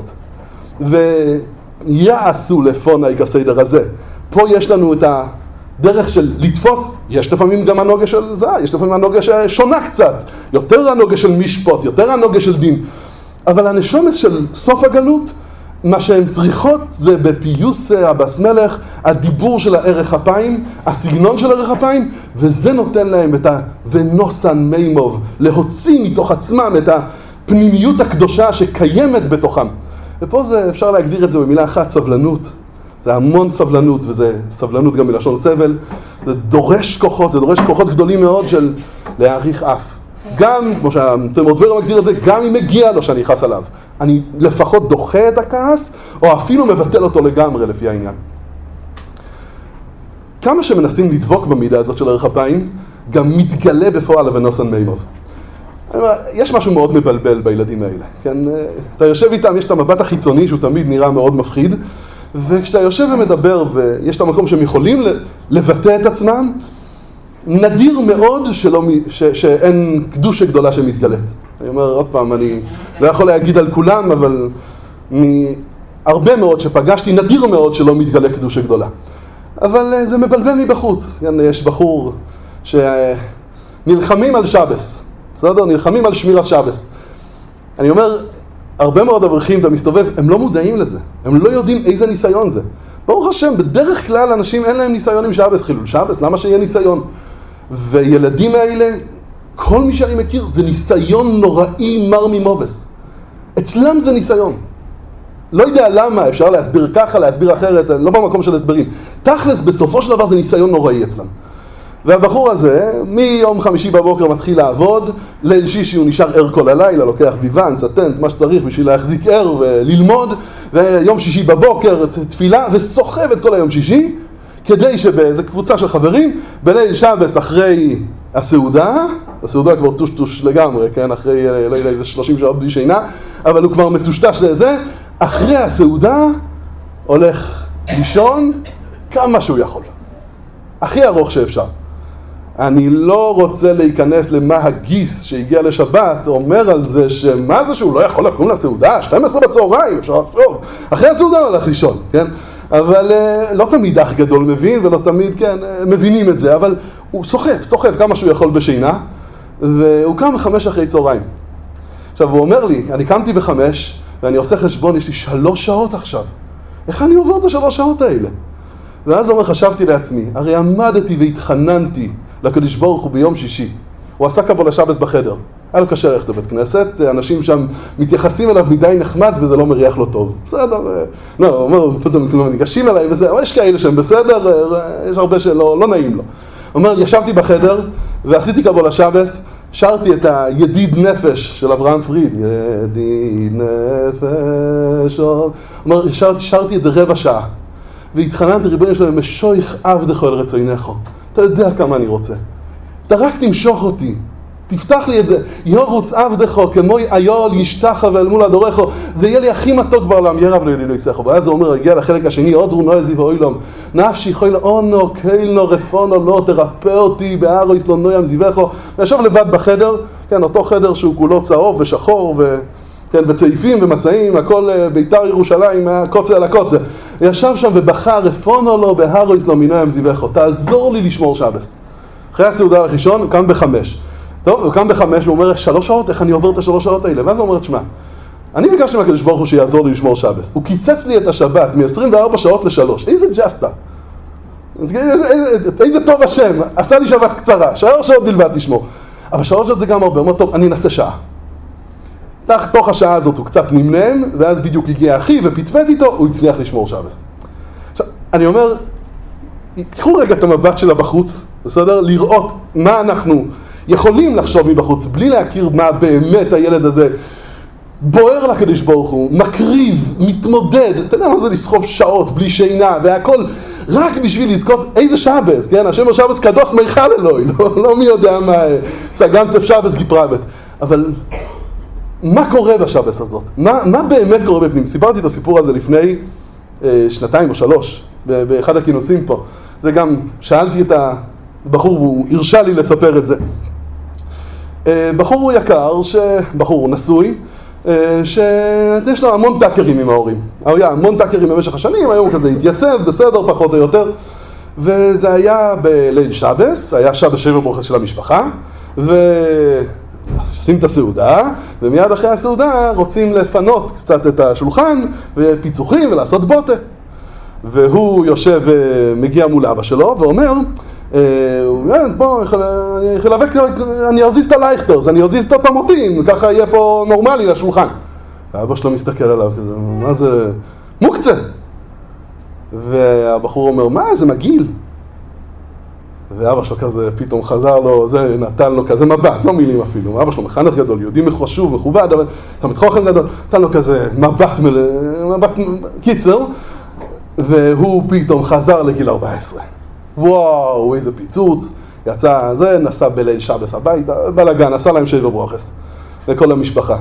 ויעשו לפוני כסדר הזה. פה יש לנו את הדרך של לתפוס, יש לפעמים גם הנוגה של זה, יש לפעמים הנוגה ששונה קצת, יותר הנוגה של משפט, יותר הנוגה של דין, אבל הנשומס של סוף הגלות, מה שהן צריכות זה בפיוס הבס מלך, הדיבור של הערך אפיים, הסגנון של הערך אפיים, וזה נותן להם את הוונוסן מימוב, להוציא מתוך עצמם את הפנימיות הקדושה שקיימת בתוכם. ופה זה, אפשר להגדיר את זה במילה אחת, סבלנות. זה המון סבלנות, וזה סבלנות גם מלשון סבל. זה דורש כוחות, זה דורש כוחות גדולים מאוד של להעריך אף. גם, כמו שהתלמוד מגדיר את זה, גם אם מגיע לו שאני אכעס עליו. אני לפחות דוחה את הכעס, או אפילו מבטל אותו לגמרי לפי העניין. כמה שמנסים לדבוק במידה הזאת של ערך אפיים, גם מתגלה בפועל הוונוסן מימוב. יש משהו מאוד מבלבל בילדים האלה. כן? אתה יושב איתם, יש את המבט החיצוני שהוא תמיד נראה מאוד מפחיד, וכשאתה יושב ומדבר ויש את המקום שהם יכולים לבטא את עצמם, נדיר מאוד שלא, ש, שאין קדושה גדולה שמתגלית. אני אומר עוד פעם, אני לא יכול להגיד על כולם, אבל מהרבה מאוד שפגשתי, נדיר מאוד שלא מתגלה קדושה גדולה. אבל זה מבלבל מבחוץ. יש בחור שנלחמים על שבס, בסדר? נלחמים על שמירת שבס. אני אומר, הרבה מאוד אברכים, אתה מסתובב, הם לא מודעים לזה. הם לא יודעים איזה ניסיון זה. ברוך השם, בדרך כלל אנשים אין להם ניסיון עם שבס, חילול שבס, למה שיהיה ניסיון? וילדים האלה, כל מי שאני מכיר, זה ניסיון נוראי מר ממובס. אצלם זה ניסיון. לא יודע למה, אפשר להסביר ככה, להסביר אחרת, לא במקום של הסברים. תכלס, בסופו של דבר זה ניסיון נוראי אצלם. והבחור הזה, מיום חמישי בבוקר מתחיל לעבוד, ליל שישי הוא נשאר ער כל הלילה, לוקח ביוון, סטנט, מה שצריך בשביל להחזיק ער וללמוד, ויום שישי בבוקר תפילה, וסוחב את כל היום שישי, כדי שבאיזו קבוצה של חברים, בליל שבס אחרי הסעודה, הסעודה כבר טוש טוש לגמרי, כן, אחרי, לא יודע, איזה שלושים שעות בלי שינה, אבל הוא כבר מטושטש לזה, אחרי הסעודה הולך לישון כמה שהוא יכול. הכי ארוך שאפשר. אני לא רוצה להיכנס למה הגיס שהגיע לשבת, אומר על זה שמה זה שהוא לא יכול לקום לסעודה, שתים עשרה בצהריים, אפשר לחשוב, אחרי הסעודה הוא הולך לישון, כן? אבל לא תמיד אח גדול מבין, ולא תמיד, כן, מבינים את זה, אבל הוא סוחב, סוחב כמה שהוא יכול בשינה, והוא קם בחמש אחרי צהריים. עכשיו, הוא אומר לי, אני קמתי בחמש, ואני עושה חשבון, יש לי שלוש שעות עכשיו. איך אני עובר את השלוש שעות האלה? ואז הוא אומר, חשבתי לעצמי, הרי עמדתי והתחננתי לקדוש ברוך הוא ביום שישי. הוא עשה קבלה שבס בחדר. היה לו קשה ללכת לבית כנסת, אנשים שם מתייחסים אליו מדי נחמד וזה לא מריח לו טוב. בסדר, לא, הוא אומר, פתאום ניגשים אליי וזה, אבל יש כאלה שהם בסדר, יש הרבה שלא לא נעים לו. הוא אומר, ישבתי בחדר ועשיתי קבלה שבס, שרתי את הידיד נפש של אברהם פריד, ידיד נפש, הוא אומר, שרתי, שרתי את זה רבע שעה. והתחננתי ריבונו שלנו, משויך עבדך אל רצונך. אתה יודע כמה אני רוצה. אתה רק תמשוך אותי. תפתח לי את זה. יורוץ עבדך כמו היול ישתחה ואל מול אדורך. זה יהיה לי הכי מתוק בעולם. ירב לא ידי לא יסחו. ואז הוא אומר, הגיע לחלק השני, עוד רונו עזיב אוילום. נפשי חוי לו, אונו, קיינו, רפונו, לא, תרפא אותי, בארו יסלונו ים זיבכו. וישב לבד בחדר, כן, אותו חדר שהוא כולו צהוב ושחור ו... כן, בצעיפים ומצעים, הכל ביתר ירושלים, הקוצה על הקוצה. ישב שם ובכה, רפונו לו, בהרו יסלום מינוים זיבכו. תעזור לי לשמור שבס. אחרי הסעודה הראשון, הוא קם בחמש. טוב, הוא קם בחמש, הוא אומר, שלוש שעות, איך אני עובר את השלוש שעות האלה? ואז הוא אומר, תשמע, אני ביקשתי מהקדוש ברוך הוא שיעזור לי לשמור שבס. הוא קיצץ לי את השבת מ-עשרים וארבע שעות לשלוש. איזה ג'סטה. איזה, איזה, איזה טוב השם. עשה לי שבת קצרה. שלוש שעות בלבד תשמור. אבל שלוש שעות זה גם הרבה. אומר, טוב, אני אנסה שעה. תוך השעה הזאת הוא קצת נמנם, ואז בדיוק הגיע אחי ופטפט איתו, הוא הצליח לשמור שבס. עכשיו, אני אומר, קחו רגע את המבט שלה בחוץ, בסדר? לראות מה אנחנו יכולים לחשוב מבחוץ, בלי להכיר מה באמת הילד הזה בוער לקדוש ברוך הוא, מקריב, מתמודד, אתה יודע מה זה לסחוב שעות בלי שינה והכל, רק בשביל לזכות איזה שבס, כן? השם השבס קדוס מיכל אלוהי, לא, לא מי יודע מה, צגנצף שבס גיפרבת, אבל מה קורה בשבס הזאת? מה, מה באמת קורה בפנים? סיפרתי את הסיפור הזה לפני אה, שנתיים או שלוש, באחד הכינוסים פה, זה גם, שאלתי את הבחור והוא הרשה לי לספר את זה. אה, בחור יקר, בחור נשוי, שיש לו המון טאקרים עם ההורים. היה המון טאקרים במשך השנים, היום כזה התייצב, בסדר, פחות או יותר. וזה היה בליל שבס, היה שבס שבע ברכס של המשפחה, ועושים את הסעודה, ומיד אחרי הסעודה רוצים לפנות קצת את השולחן, ופיצוחים ולעשות בוטה. והוא יושב ומגיע מול אבא שלו ואומר, בוא, אני ארזיז את הלייכטרס, אני ארזיז את הפמוטים, ככה יהיה פה נורמלי לשולחן. האבא שלו מסתכל עליו כזה, מה זה? מוקצה! והבחור אומר, מה זה מגעיל? ואבא שלו כזה פתאום חזר לו, זה נתן לו כזה מבט, לא מילים אפילו. אבא שלו מחנך גדול, יהודי חשוב, מכובד, אבל תמיד חוכן גדול, נתן לו כזה מבט, מבט קיצר, והוא פתאום חזר לגיל ארבע עשרה. וואו, איזה פיצוץ, יצא זה, נסע בליל שבס הביתה, בלגן, נסע להם שבע ברוכס, לכל המשפחה.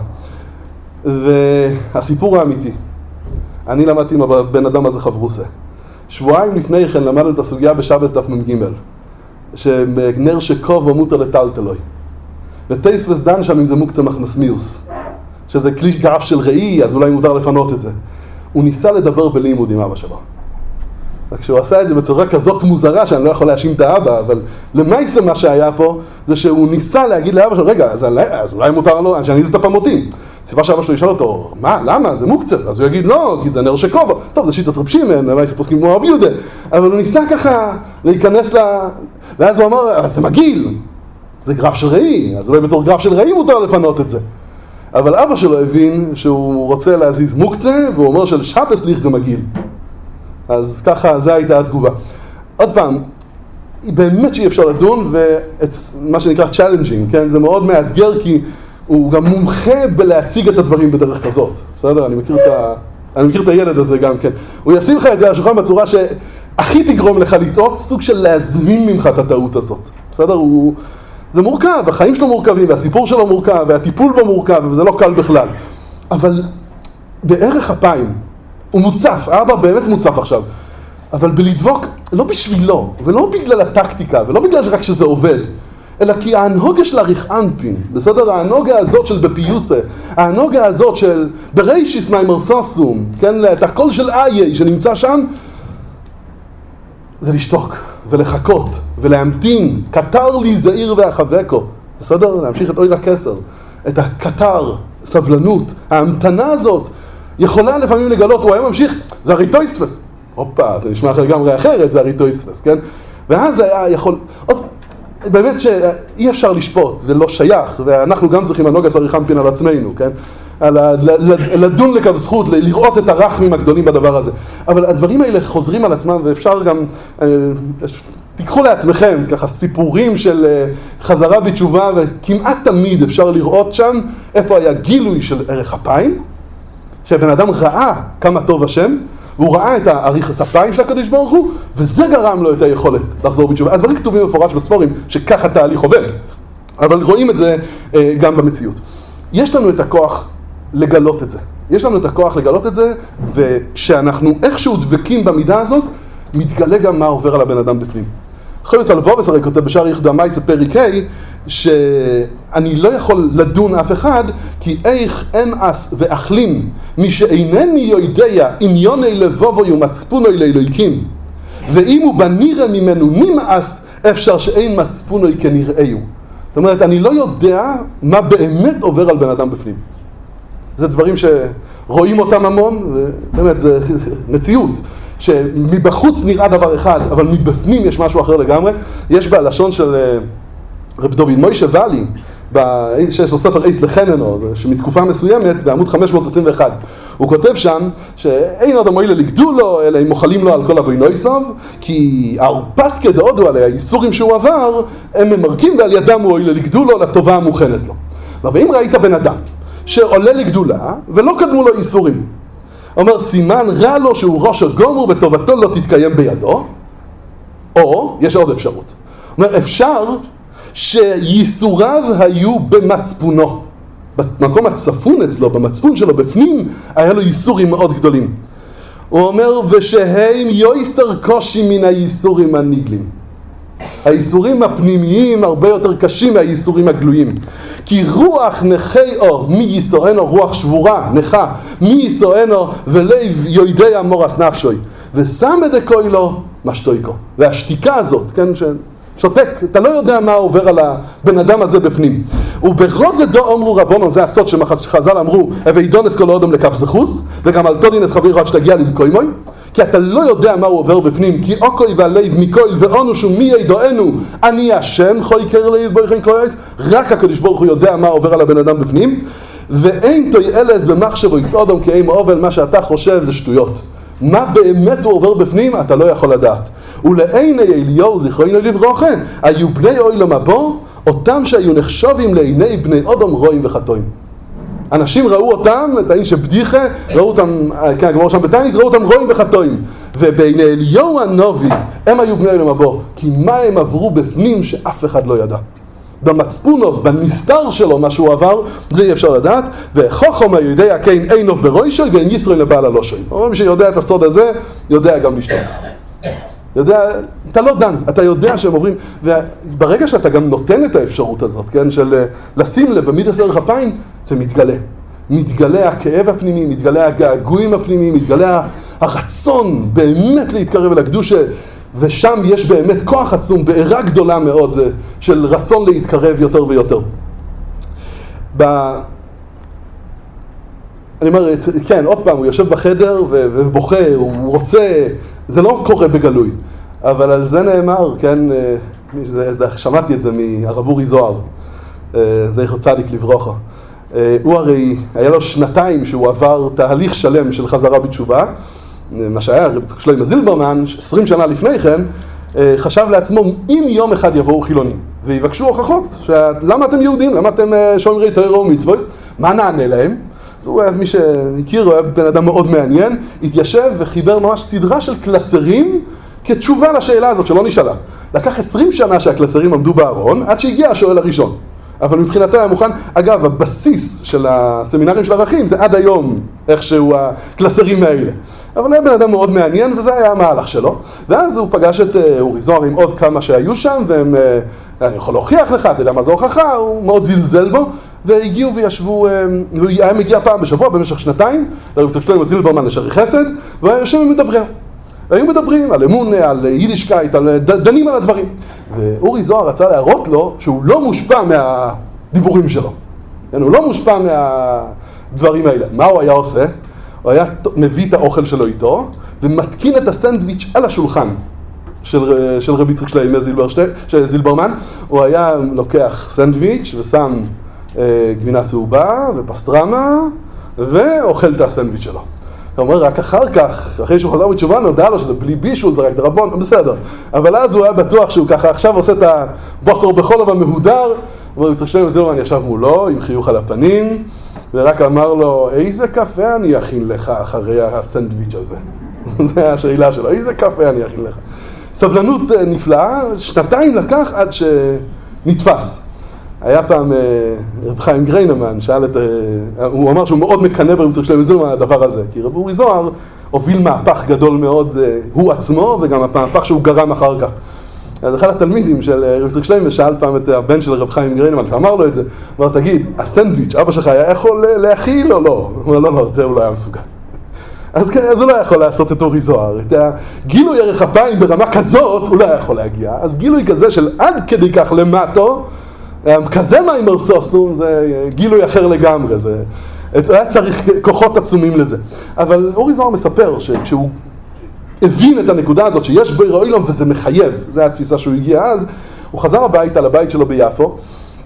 והסיפור האמיתי, אני למדתי עם הבן אדם הזה חברוסה. שבועיים לפני כן למדנו את הסוגיה בשבס דף מ"ג, שנר שקוב ומותר לטלטלוי. וטייס וסדן שם אם זה מוקצה מחנסמיוס, שזה כלי גרף של ראי, אז אולי מותר לפנות את זה. הוא ניסה לדבר בלימוד עם אבא שלו. כשהוא עשה את זה בצורה כזאת מוזרה שאני לא יכול להאשים את האבא, אבל למעשה מה שהיה פה זה שהוא ניסה להגיד לאבא שלו, רגע, אז, אז אולי מותר לו, שאני אזיז את הפמוטים. ציפה שאבא שלו ישאל אותו, מה, למה, זה מוקצה? אז הוא יגיד, לא, כי זה נר שקובו. טוב, זה שיטס רב שמעון, למעשה פוסקים כמו רבי יהודה. אבל הוא ניסה ככה להיכנס ל... ואז הוא אמר, אבל זה מגעיל. זה גרף של ראי, אז אולי בתור גרף של ראי מותר לפנות את זה. אבל אבא שלו הבין שהוא רוצה להזיז מוקצה, והוא אומר של שבס ליך זה מגעיל. אז ככה, זו הייתה התגובה. עוד פעם, באמת שאי אפשר לדון, ומה שנקרא challenging, כן? זה מאוד מאתגר, כי הוא גם מומחה בלהציג את הדברים בדרך כזאת. בסדר? אני מכיר את, ה... אני מכיר את הילד הזה גם כן. הוא ישים לך את זה על השולחן בצורה שהכי תגרום לך לטעות, סוג של להזמין ממך את הטעות הזאת. בסדר? הוא... זה מורכב, החיים שלו מורכבים, והסיפור שלו מורכב, והטיפול בו מורכב, וזה לא קל בכלל. אבל בערך אפיים, הוא מוצף, האבא באמת מוצף עכשיו. אבל בלדבוק, לא בשבילו, ולא בגלל הטקטיקה, ולא בגלל שרק שזה עובד, אלא כי ההנהוגה של אריך אנפין, בסדר? ההנהוגה הזאת של בפיוסה, ההנהוגה הזאת של בריישיס מיימר סוסום, כן? את הקול של איי שנמצא שם, זה לשתוק ולחכות ולהמתין, קטר לי זעיר ואחבקו, בסדר? להמשיך את אויר הכסר, את הקטר, סבלנות, ההמתנה הזאת, יכולה לפעמים לגלות, הוא היה ממשיך, זה הריטויספס. הופה, זה נשמע לגמרי אחרת, זה הריטויספס, כן? ואז היה יכול, עוד, באמת שאי אפשר לשפוט ולא שייך, ואנחנו גם צריכים הנוגה סריך אנפין על עצמנו, כן? על ה, לדון לכף זכות, לראות את הרחמים הגדולים בדבר הזה. אבל הדברים האלה חוזרים על עצמם, ואפשר גם, תיקחו לעצמכם ככה סיפורים של חזרה בתשובה, וכמעט תמיד אפשר לראות שם איפה היה גילוי של ערך אפיים, שבן אדם ראה כמה טוב השם, והוא ראה את האריכוס אפיים של הקדוש ברוך הוא, וזה גרם לו את היכולת לחזור בתשובה. הדברים כתובים מפורש בספרים שככה תהליך עובר, אבל רואים את זה אה, גם במציאות. יש לנו את הכוח לגלות את זה. יש לנו את הכוח לגלות את זה, וכשאנחנו איכשהו דבקים במידה הזאת, מתגלה גם מה עובר על הבן אדם בפנים. חייס אלבובס הרי כותב בשער יחדה מייסה פרק ה' שאני לא יכול לדון אף אחד, כי איך אמאס ואכלים מי שאינני יודע עניוני לבובו ומצפונוי לאלוהיקים, ואם הוא בנירה ממנו נמאס אפשר שאין מצפונוי כנראיו. זאת אומרת, אני לא יודע מה באמת עובר על בן אדם בפנים. זה דברים שרואים אותם המון, ובאמת זה מציאות. שמבחוץ נראה דבר אחד, אבל מבפנים יש משהו אחר לגמרי. יש בלשון של רב דוד מוישה ואלי, שיש לו ספר אייס לחננו, שמתקופה מסוימת, בעמוד חמש מאות עשרים ואחת. הוא כותב שם שאין עוד המועיל לגדולו, אלא אם מוחלים לו על כל אבוי נויסוב, כי ההרפתקה דעודו עליה, האיסורים שהוא עבר, הם ממרקים ועל ידם הוא הועיל לגדולו, לטובה המוכנת לו. ואם ראית בן אדם שעולה לגדולה ולא קדמו לו איסורים, אומר סימן רע לו שהוא ראש הגומר וטובתו לא תתקיים בידו, או יש עוד אפשרות. אומר אפשר שייסוריו היו במצפונו, במקום הצפון אצלו, במצפון שלו, בפנים, היה לו ייסורים מאוד גדולים. הוא אומר, ושהם יויסר קושי מן הייסורים הנגלים. הייסורים הפנימיים הרבה יותר קשים מהייסורים הגלויים. כי רוח נכי אור, מי ייסורנו, רוח שבורה, נכה, מי ייסורנו, ולב יוידי אמורס נפשוי. וסמד אקוי לו, משתויקו. והשתיקה הזאת, כן, ש... שותק, אתה לא יודע מה עובר על הבן אדם הזה בפנים. ובחוז דו אמרו רבונון, זה הסוד שחז"ל אמרו, הווי דונס כל אודם לכף זכוס, וגם על תודינס חברי רק שתגיע למקוימוי, כי אתה לא יודע מה הוא עובר בפנים, כי אוקוי והלב מקויל ואונו שומי ידוענו, אני השם, חוי קר לב בויכן קלויס, רק הקדוש ברוך הוא יודע מה עובר על הבן אדם בפנים, ואין תוי אלס במחשבו יסעודם כי אין מעובל, מה שאתה חושב זה שטויות. מה באמת הוא עובר בפנים, אתה לא יכול לדעת. ולעיני אליהו זכרנו לברוכה, היו בני אוילם הבא, אותם שהיו נחשבים לעיני בני אדם רואים וחטאים. אנשים ראו אותם, את האין שבדיחה, ראו אותם, כן, כמו שם בתייס, ראו אותם רואים וחטאים. ובעיני אליהו הנובי, הם היו בני אוילם הבא, כי מה הם עברו בפנים שאף אחד לא ידע. במצפונו, בנסתר שלו, מה שהוא עבר, זה אי אפשר לדעת, וחוכם היודע כן אינוב ברוישוי, ואין ישרוי לבעל הלושוי. אומרים שיודע את הסוד הזה, יודע גם לשתות. יודע, אתה לא דן, אתה יודע שהם עוברים, וברגע שאתה גם נותן את האפשרות הזאת, כן, של לשים לב במידס ערך אפיים, זה מתגלה. מתגלה הכאב הפנימי, מתגלה הגעגועים הפנימיים, מתגלה הרצון באמת להתקרב אל הקדושה, ושם יש באמת כוח עצום, בעירה גדולה מאוד של רצון להתקרב יותר ויותר. ב... אני אומר, כן, עוד פעם, הוא יושב בחדר ובוכה, הוא רוצה, זה לא קורה בגלוי, אבל על זה נאמר, כן, שמעתי את זה מהרב אורי זוהר, זכר צדיק לברוכה. הוא הרי, היה לו שנתיים שהוא עבר תהליך שלם של חזרה בתשובה, מה שהיה, רב שלמה זילברמן, עשרים שנה לפני כן, חשב לעצמו, אם יום אחד יבואו חילונים, ויבקשו הוכחות, למה אתם יהודים, למה אתם שומרי תורה ומצוות, מה נענה להם? אז הוא היה, מי שהכיר, הוא היה בן אדם מאוד מעניין, התיישב וחיבר ממש סדרה של קלסרים, כתשובה לשאלה הזאת שלא נשאלה. לקח עשרים שנה שהקלסרים עמדו בארון, עד שהגיע השואל הראשון. אבל מבחינתו היה מוכן, אגב, הבסיס של הסמינרים של ערכים, זה עד היום איכשהו הקלסרים האלה. אבל היה בן אדם מאוד מעניין, וזה היה המהלך שלו. ואז הוא פגש את אורי זוהר עם עוד כמה שהיו שם, והם, אני יכול להוכיח לך, אתה יודע מה זה הוכחה, הוא מאוד זלזל בו, והגיעו וישבו, הוא היה מגיע פעם בשבוע במשך שנתיים, לרב שלמה זילברמן לשרי חסד, והיה יושב ומדבר. והיו מדברים על אמון, על יידישקייט, על דנים על הדברים. ואורי זוהר רצה להראות לו שהוא לא מושפע מהדיבורים שלו. הוא לא מושפע מהדברים האלה. מה הוא היה עושה? הוא היה מביא את האוכל שלו איתו, ומתקין את הסנדוויץ' על השולחן של, של רבי יצחק שלמה זילברמן. הוא היה לוקח סנדוויץ' ושם אה, גבינה צהובה ופסטרמה, ואוכל את הסנדוויץ' שלו. הוא אומר, רק אחר כך, אחרי שהוא חזר בתשובה, נודע לו שזה בלי בישול, זה רק דרבון, בסדר. אבל אז הוא היה בטוח שהוא ככה עכשיו עושה את הבוסר בחול המהודר, הוא יצחק שלמה זילברמן ישב מולו עם חיוך על הפנים, ורק אמר לו, איזה קפה אני אכין לך אחרי הסנדוויץ' הזה? זו השאלה שלו, איזה קפה אני אכין לך? סבלנות נפלאה, שנתיים לקח עד שנתפס. היה פעם רב חיים גריינמן, שאל את, הוא אמר שהוא מאוד מקנא ברב יצחק שלמה זילברמן על הדבר הזה, כי רב אורי זוהר הוביל מהפך גדול מאוד, הוא עצמו וגם המהפך שהוא גרם אחר כך. אז אחד התלמידים של רב יצחק שלמה שאל פעם את הבן של רב חיים גריינמן, שאמר לו את זה, הוא אמר, תגיד, הסנדוויץ', אבא שלך היה יכול להכיל או לא? הוא אמר, לא, לא, זה הוא לא היה מסוגל. אז כן, אז הוא לא יכול לעשות את אורי זוהר. את הגילוי ערך אפיים ברמה כזאת, הוא לא יכול להגיע. אז גילוי כזה של עד כדי כך למטו, כזה מיימר סוסום, זה גילוי אחר לגמרי, זה היה צריך כוחות עצומים לזה. אבל אורי זוהר מספר שכשהוא הבין את הנקודה הזאת שיש בו ראוילום וזה מחייב, זו התפיסה שהוא הגיע אז, הוא חזר הביתה לבית שלו ביפו,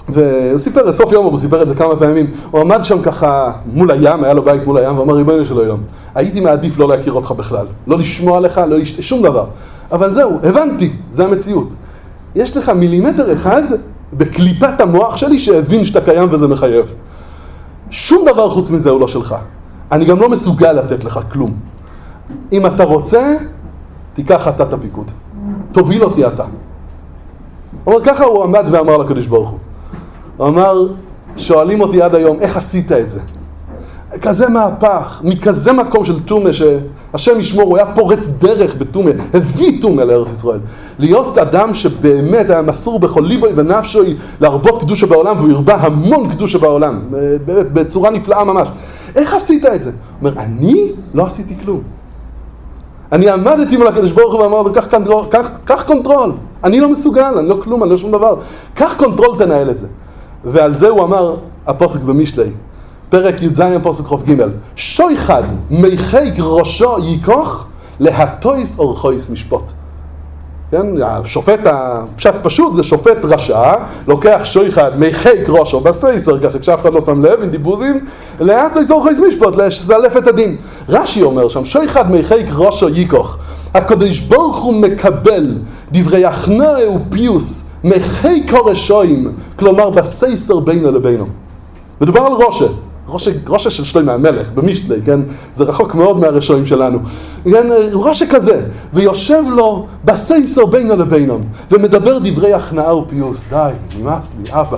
והוא סיפר, סוף יום, הוא סיפר את זה כמה פעמים, הוא עמד שם ככה מול הים, היה לו בית מול הים, ואמר, ריבונו של עולם, הייתי מעדיף לא להכיר אותך בכלל, לא לשמוע לך, לא לש... שום דבר. אבל זהו, הבנתי, זה המציאות. יש לך מילימטר אחד בקליפת המוח שלי שהבין שאתה קיים וזה מחייב. שום דבר חוץ מזה הוא לא שלך. אני גם לא מסוגל לתת לך כלום. אם אתה רוצה, תיקח אתה את הפיקוד. תוביל אותי אתה. הוא אומר, ככה הוא עמד ואמר לקדוש ברוך הוא. הוא אמר, שואלים אותי עד היום, איך עשית את זה? כזה מהפך, מכזה מקום של תומה, שהשם ישמור, הוא היה פורץ דרך בתומה, הביא תומה לארץ ישראל. להיות אדם שבאמת היה מסור בכל ליבו ונפשו להרבות קדושה בעולם, והוא הרבה המון קדושה בעולם, בצורה נפלאה ממש. איך עשית את זה? הוא אומר, אני לא עשיתי כלום. אני עמדתי מול הקדוש ברוך הוא ואמר, קח קונטרול, קח, קח קונטרול. אני לא מסוגל, אני לא כלום, אני לא שום דבר. קח קונטרול, תנהל את זה. ועל זה הוא אמר, הפוסק במשלי, פרק י"ז פוסק חוף ג' שוי חד מיחק ראשו ייקוך להטויס אורחויס משפוט. כן, השופט הפשט פשוט זה שופט רשע, לוקח שוי חד מיחק ראשו בסייסר, ככה כשאף אחד לא שם לב, עם דיבוזים, להטויס אורחויס משפוט, לסלף את הדין. רש"י אומר שם, שוי חד מיחק ראשו ייקוך, הקדוש ברוך הוא מקבל דברי הכנעה ופיוס, מחי קורשויים, כלומר בסייסר בינו לבינו. מדובר על ראשה, ראשה, ראשה של שלמה המלך, במשלי, כן? זה רחוק מאוד מהרשועים שלנו. כן? ראשה כזה, ויושב לו בסייסר בינו לבינו, ומדבר דברי הכנעה ופיוס. די, נמאס לי, אבא.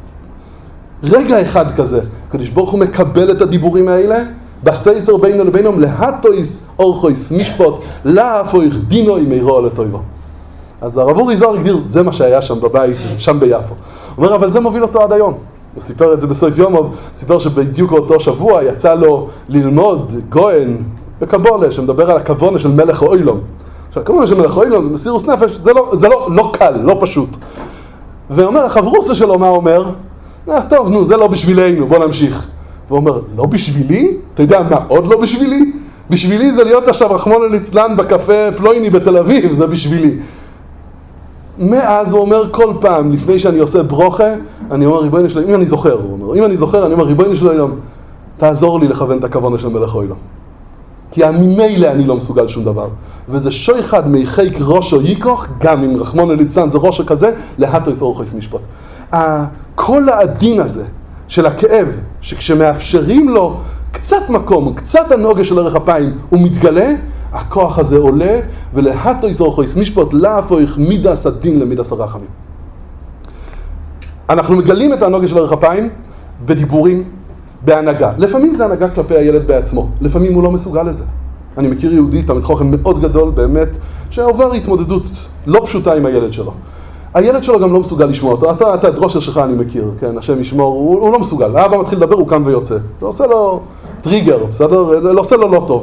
רגע אחד כזה, הקדוש ברוך הוא מקבל את הדיבורים האלה, בסייסר בינו לבינו, להטויס אורחויס משפוט, להפוך דינוי מירו לטויבו. אז הרב אורי זוהר הגדיר, זה מה שהיה שם בבית, שם ביפו. הוא אומר, אבל זה מוביל אותו עד היום. הוא סיפר את זה בסוף יום, הוא סיפר שבדיוק אותו שבוע יצא לו ללמוד גויין בקבולה, שמדבר על הכוונה של מלך האוילום. עכשיו, הכוונה של מלך האוילום זה מסירוס נפש, זה לא, זה לא, לא קל, לא פשוט. ואומר, החברוסה שלו, מה אומר? אה, טוב, נו, זה לא בשבילנו, בוא נמשיך. והוא אומר, לא בשבילי? אתה יודע מה, עוד לא בשבילי? בשבילי זה להיות עכשיו רחמנא ליצלן בקפה פלויני בתל אביב, זה בשבילי. מאז הוא אומר כל פעם, לפני שאני עושה ברוכה, אני אומר, ריבונו של עולם, אם אני זוכר, הוא אומר, אם אני זוכר, אני אומר, ריבונו של עולם, תעזור לי לכוון את הכוונה של מלך האוילום. כי ממילא אני לא מסוגל שום דבר. וזה שוי חד מיחק ראשו ייקוך, גם אם רחמנא ליצלן זה ראשו כזה, להטויס אורחויס משפט. כל העדין הזה של הכאב, שכשמאפשרים לו קצת מקום, קצת הנוגה של ערך אפיים, הוא מתגלה, הכוח הזה עולה, ולהטויס אורחויס משפט, להפוך מידס הדין למידס הרחמים. אנחנו מגלים את הנוגה של ערך אפיים בדיבורים, בהנהגה. לפעמים זה הנהגה כלפי הילד בעצמו, לפעמים הוא לא מסוגל לזה. אני מכיר יהודי, תלמיד חוכם מאוד גדול באמת, שעובר התמודדות לא פשוטה עם הילד שלו. הילד שלו גם לא מסוגל לשמוע אותו. אתה, אתה, את ראש שלך אני מכיר, כן, השם ישמור, הוא, הוא לא מסוגל. האבא מתחיל לדבר, הוא קם ויוצא. זה עושה לו טריגר, בסדר? זה עושה לו לא טוב.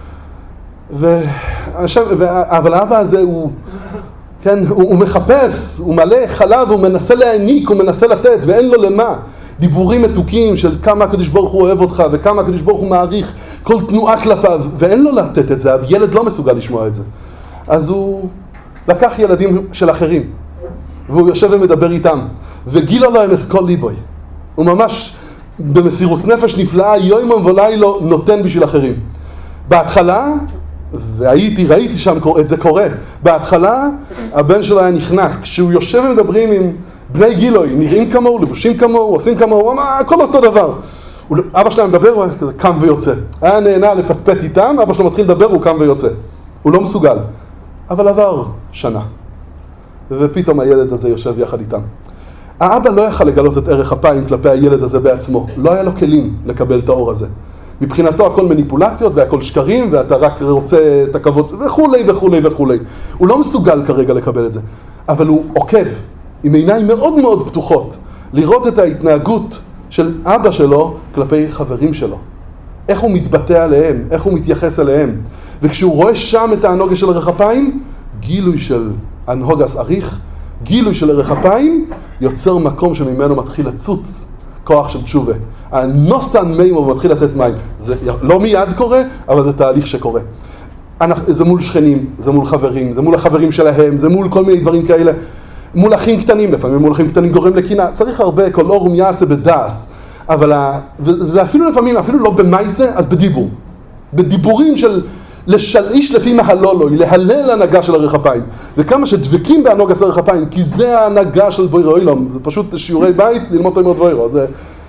והשם, אבל האבא הזה הוא, כן, הוא, הוא מחפש, הוא מלא חלב, הוא מנסה להעניק, הוא מנסה לתת, ואין לו למה. דיבורים מתוקים של כמה הקדוש ברוך הוא אוהב אותך, וכמה הקדוש ברוך הוא מעריך כל תנועה כלפיו, ואין לו לתת את זה, הילד לא מסוגל לשמוע את זה. אז הוא לקח ילדים של אחרים, והוא יושב ומדבר איתם, וגילה להם אסכול ליבוי. הוא ממש במסירוס נפש נפלאה, יום ולילו נותן בשביל אחרים. בהתחלה, והייתי, ראיתי שם את זה קורה, בהתחלה הבן שלו היה נכנס, כשהוא יושב ומדברים עם בני גילוי, נראים כמוהו, לבושים כמוהו, עושים כמוהו, הכל אותו דבר. אבא שלהם מדבר, הוא קם ויוצא. היה נהנה לפטפט איתם, אבא שלו מתחיל לדבר, הוא קם ויוצא. הוא לא מסוגל. אבל עבר שנה. ופתאום הילד הזה יושב יחד איתם. האבא לא יכל לגלות את ערך אפיים כלפי הילד הזה בעצמו. לא היה לו כלים לקבל את האור הזה. מבחינתו הכל מניפולציות והכל שקרים, ואתה רק רוצה את הכבוד וכולי וכולי וכולי. הוא לא מסוגל כרגע לקבל את זה. אבל הוא עוקב עם עיניים מאוד מאוד פתוחות, לראות את ההתנהגות של אבא שלו כלפי חברים שלו. איך הוא מתבטא עליהם, איך הוא מתייחס אליהם. וכשהוא רואה שם את הנוגה של ערך אפיים, גילוי של הנהוגס אריך, גילוי של ערך אפיים, יוצר מקום שממנו מתחיל לצוץ כוח של תשובה. הנוסן מימו מתחיל לתת מים. זה לא מיד קורה, אבל זה תהליך שקורה. זה מול שכנים, זה מול חברים, זה מול החברים שלהם, זה מול כל מיני דברים כאלה. מולכים קטנים, לפעמים מולכים קטנים גורם לקנאה, צריך הרבה, כל אורום יעשה בדעס, אבל ה... וזה אפילו לפעמים, אפילו לא במייסה, אז בדיבור. בדיבורים של לשליש לפי מהלולוי, להלל הנהגה של ערך אפיים. וכמה שדבקים בהנהגת ערך אפיים, כי זה ההנהגה של בוירו אילום, זה פשוט שיעורי בית, ללמוד תמיד בוירו, זה...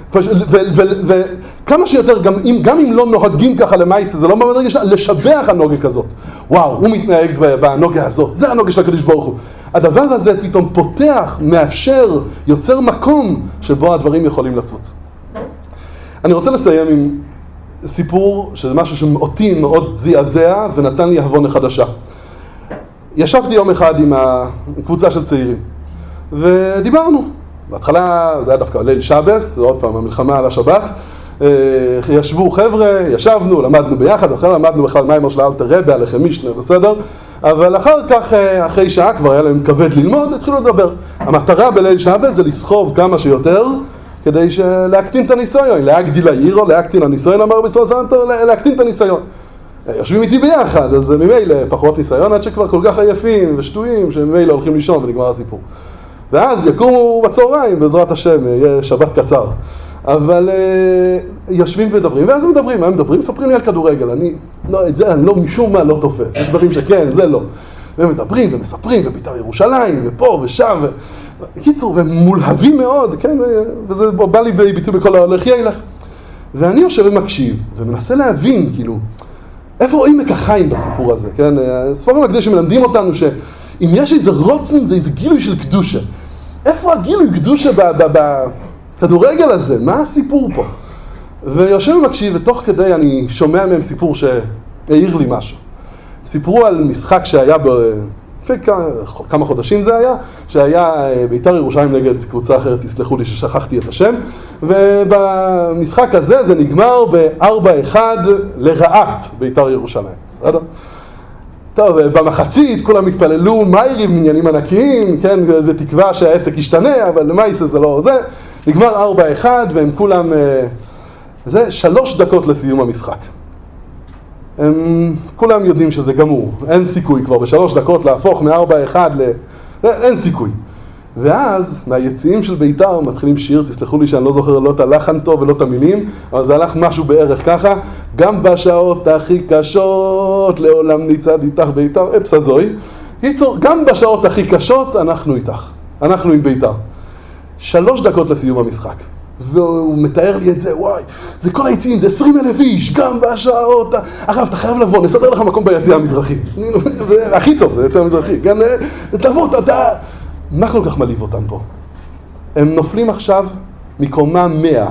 וכמה שיותר, גם אם, גם אם לא נוהגים ככה למייסה, זה לא מאוד רגש, לשבח הנוגה כזאת. וואו, הוא מתנהג בנוגה הזאת, זה הנוגה של הקדוש ברוך הוא. הדבר הזה פתאום פותח, מאפשר, יוצר מקום שבו הדברים יכולים לצוץ. אני רוצה לסיים עם סיפור שזה משהו שאותי מאוד זעזע ונתן לי הבונה חדשה. ישבתי יום אחד עם הקבוצה של צעירים ודיברנו. בהתחלה זה היה דווקא ליל שבס, זה עוד פעם המלחמה על השבת. ישבו חבר'ה, ישבנו, למדנו ביחד, אחרי למדנו בכלל מיימר של אלתר רבי, עליכם משנה, בסדר? אבל אחר כך, אחרי שעה כבר היה להם כבד ללמוד, התחילו לדבר. המטרה בליל שבס זה לסחוב כמה שיותר, כדי להקטין את הניסיון, להגדיל העירו, להקטין הניסיון, אמר בישראל סנטר, להקטין את הניסיון. יושבים איתי ביחד, אז ממילא פחות ניסיון, עד שכבר כל כך עייפים ושטויים, שממילא הולכים לישון ונגמר הסיפור. ואז יקומו בצהריים, בעזרת השם, יהיה שבת קצר. אבל uh, יושבים ומדברים, ואז הם מדברים, מה הם מדברים? מספרים לי על כדורגל, אני, לא, את זה אני לא משום מה לא תופס, זה דברים שכן, זה לא. והם מדברים ומספרים, ובית"ר ירושלים, ופה ושם, ו... קיצור, והם מולהבים מאוד, כן, וזה בא לי ביטוי בכל ההולך ילך. ואני יושב ומקשיב, ומנסה להבין, כאילו, איפה רואים מקחיים בסיפור הזה, כן? ספרים הקדושים מלמדים אותנו שאם יש איזה רוצנים, זה איזה גילוי של קדושה. איפה הגילוי קדושה בכדורגל הזה? מה הסיפור פה? ויושב ומקשיב, ותוך כדי אני שומע מהם סיפור שהעיר לי משהו. סיפרו על משחק שהיה ב... לפני כמה חודשים זה היה, שהיה בית"ר ירושלים נגד קבוצה אחרת, תסלחו לי ששכחתי את השם, ובמשחק הזה זה נגמר ב-ארבע אחד לרעת בית"ר ירושלים, בסדר? טוב, במחצית כולם התפללו מיירים, עניינים ענקיים, כן, בתקווה שהעסק ישתנה, אבל למעשה זה לא זה, נגמר ארבע אחד והם כולם, זה שלוש דקות לסיום המשחק. הם כולם יודעים שזה גמור, אין סיכוי כבר בשלוש דקות להפוך מ-ארבע אחד ל... אין סיכוי. ואז מהיציאים של בית"ר מתחילים שיר, תסלחו לי שאני לא זוכר לא את הלחן טוב ולא את המילים, אבל זה הלך משהו בערך ככה, גם בשעות הכי קשות לעולם ניצד איתך בית"ר, אפס הזוי. קיצור, גם בשעות הכי קשות אנחנו איתך, אנחנו עם בית"ר. שלוש דקות לסיום המשחק. והוא מתאר לי את זה, וואי, זה כל היציאים, זה עשרים אלף איש, גם בשעות, הרב, אתה חייב לבוא, נסדר לך מקום ביציאה המזרחי. הכי טוב, זה יציאה המזרחי, כן, תבוא, אתה... מה כל כך מליב אותם פה? הם נופלים עכשיו מקומה מאה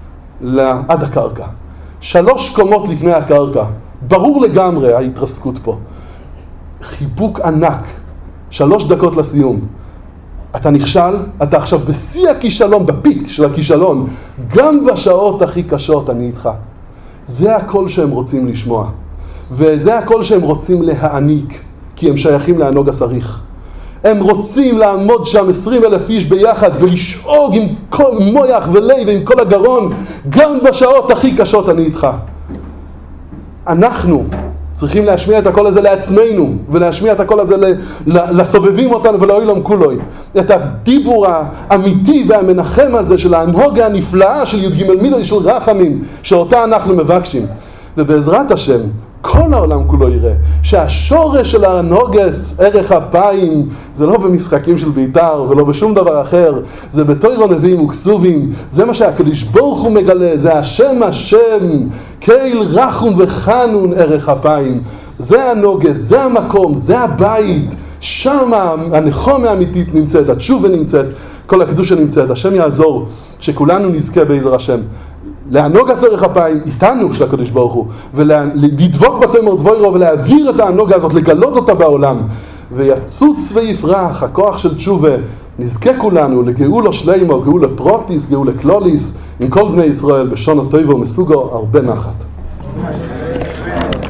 עד הקרקע. שלוש קומות לפני הקרקע. ברור לגמרי ההתרסקות פה. חיבוק ענק, שלוש דקות לסיום. אתה נכשל, אתה עכשיו בשיא הכישלון, בפיק של הכישלון, גם בשעות הכי קשות אני איתך. זה הכל שהם רוצים לשמוע. וזה הכל שהם רוצים להעניק, כי הם שייכים לענוג השריך. הם רוצים לעמוד שם עשרים אלף איש ביחד ולשאוג עם כל מויח ולב ועם כל הגרון, גם בשעות הכי קשות אני איתך. אנחנו צריכים להשמיע את הקול הזה לעצמנו, ולהשמיע את הקול הזה לסובבים אותנו ולעולם כולוי. את הדיבור האמיתי והמנחם הזה של ההנהוגה הנפלאה של י"ג מידוי של רחמים, שאותה אנחנו מבקשים. ובעזרת השם, כל העולם כולו יראה שהשורש של ההנהוגס, ערך אפיים, זה לא במשחקים של בית"ר ולא בשום דבר אחר, זה בתוירו נביאים וכסובים, זה מה שהקדוש ברוך הוא מגלה, זה השם השם, קהיל רחום וחנון ערך אפיים. זה הנוגס, זה המקום, זה הבית, שם הנחום האמיתית נמצאת, התשובה נמצאת, כל הקדושה נמצאת. השם יעזור שכולנו נזכה בעזר השם להנוג ערך אפיים איתנו של הקדוש ברוך הוא, ולדבוק בתאמר דבוירו ולהעביר את ההנוגה הזאת, לגלות אותה בעולם, ויצוץ ויפרח הכוח של תשובה. נזכה כולנו לגאולו שלימו, גאולו פרוטיס, גאולו קלוליס, עם כל בני ישראל בשון הטוב ומסוגו הרבה נחת.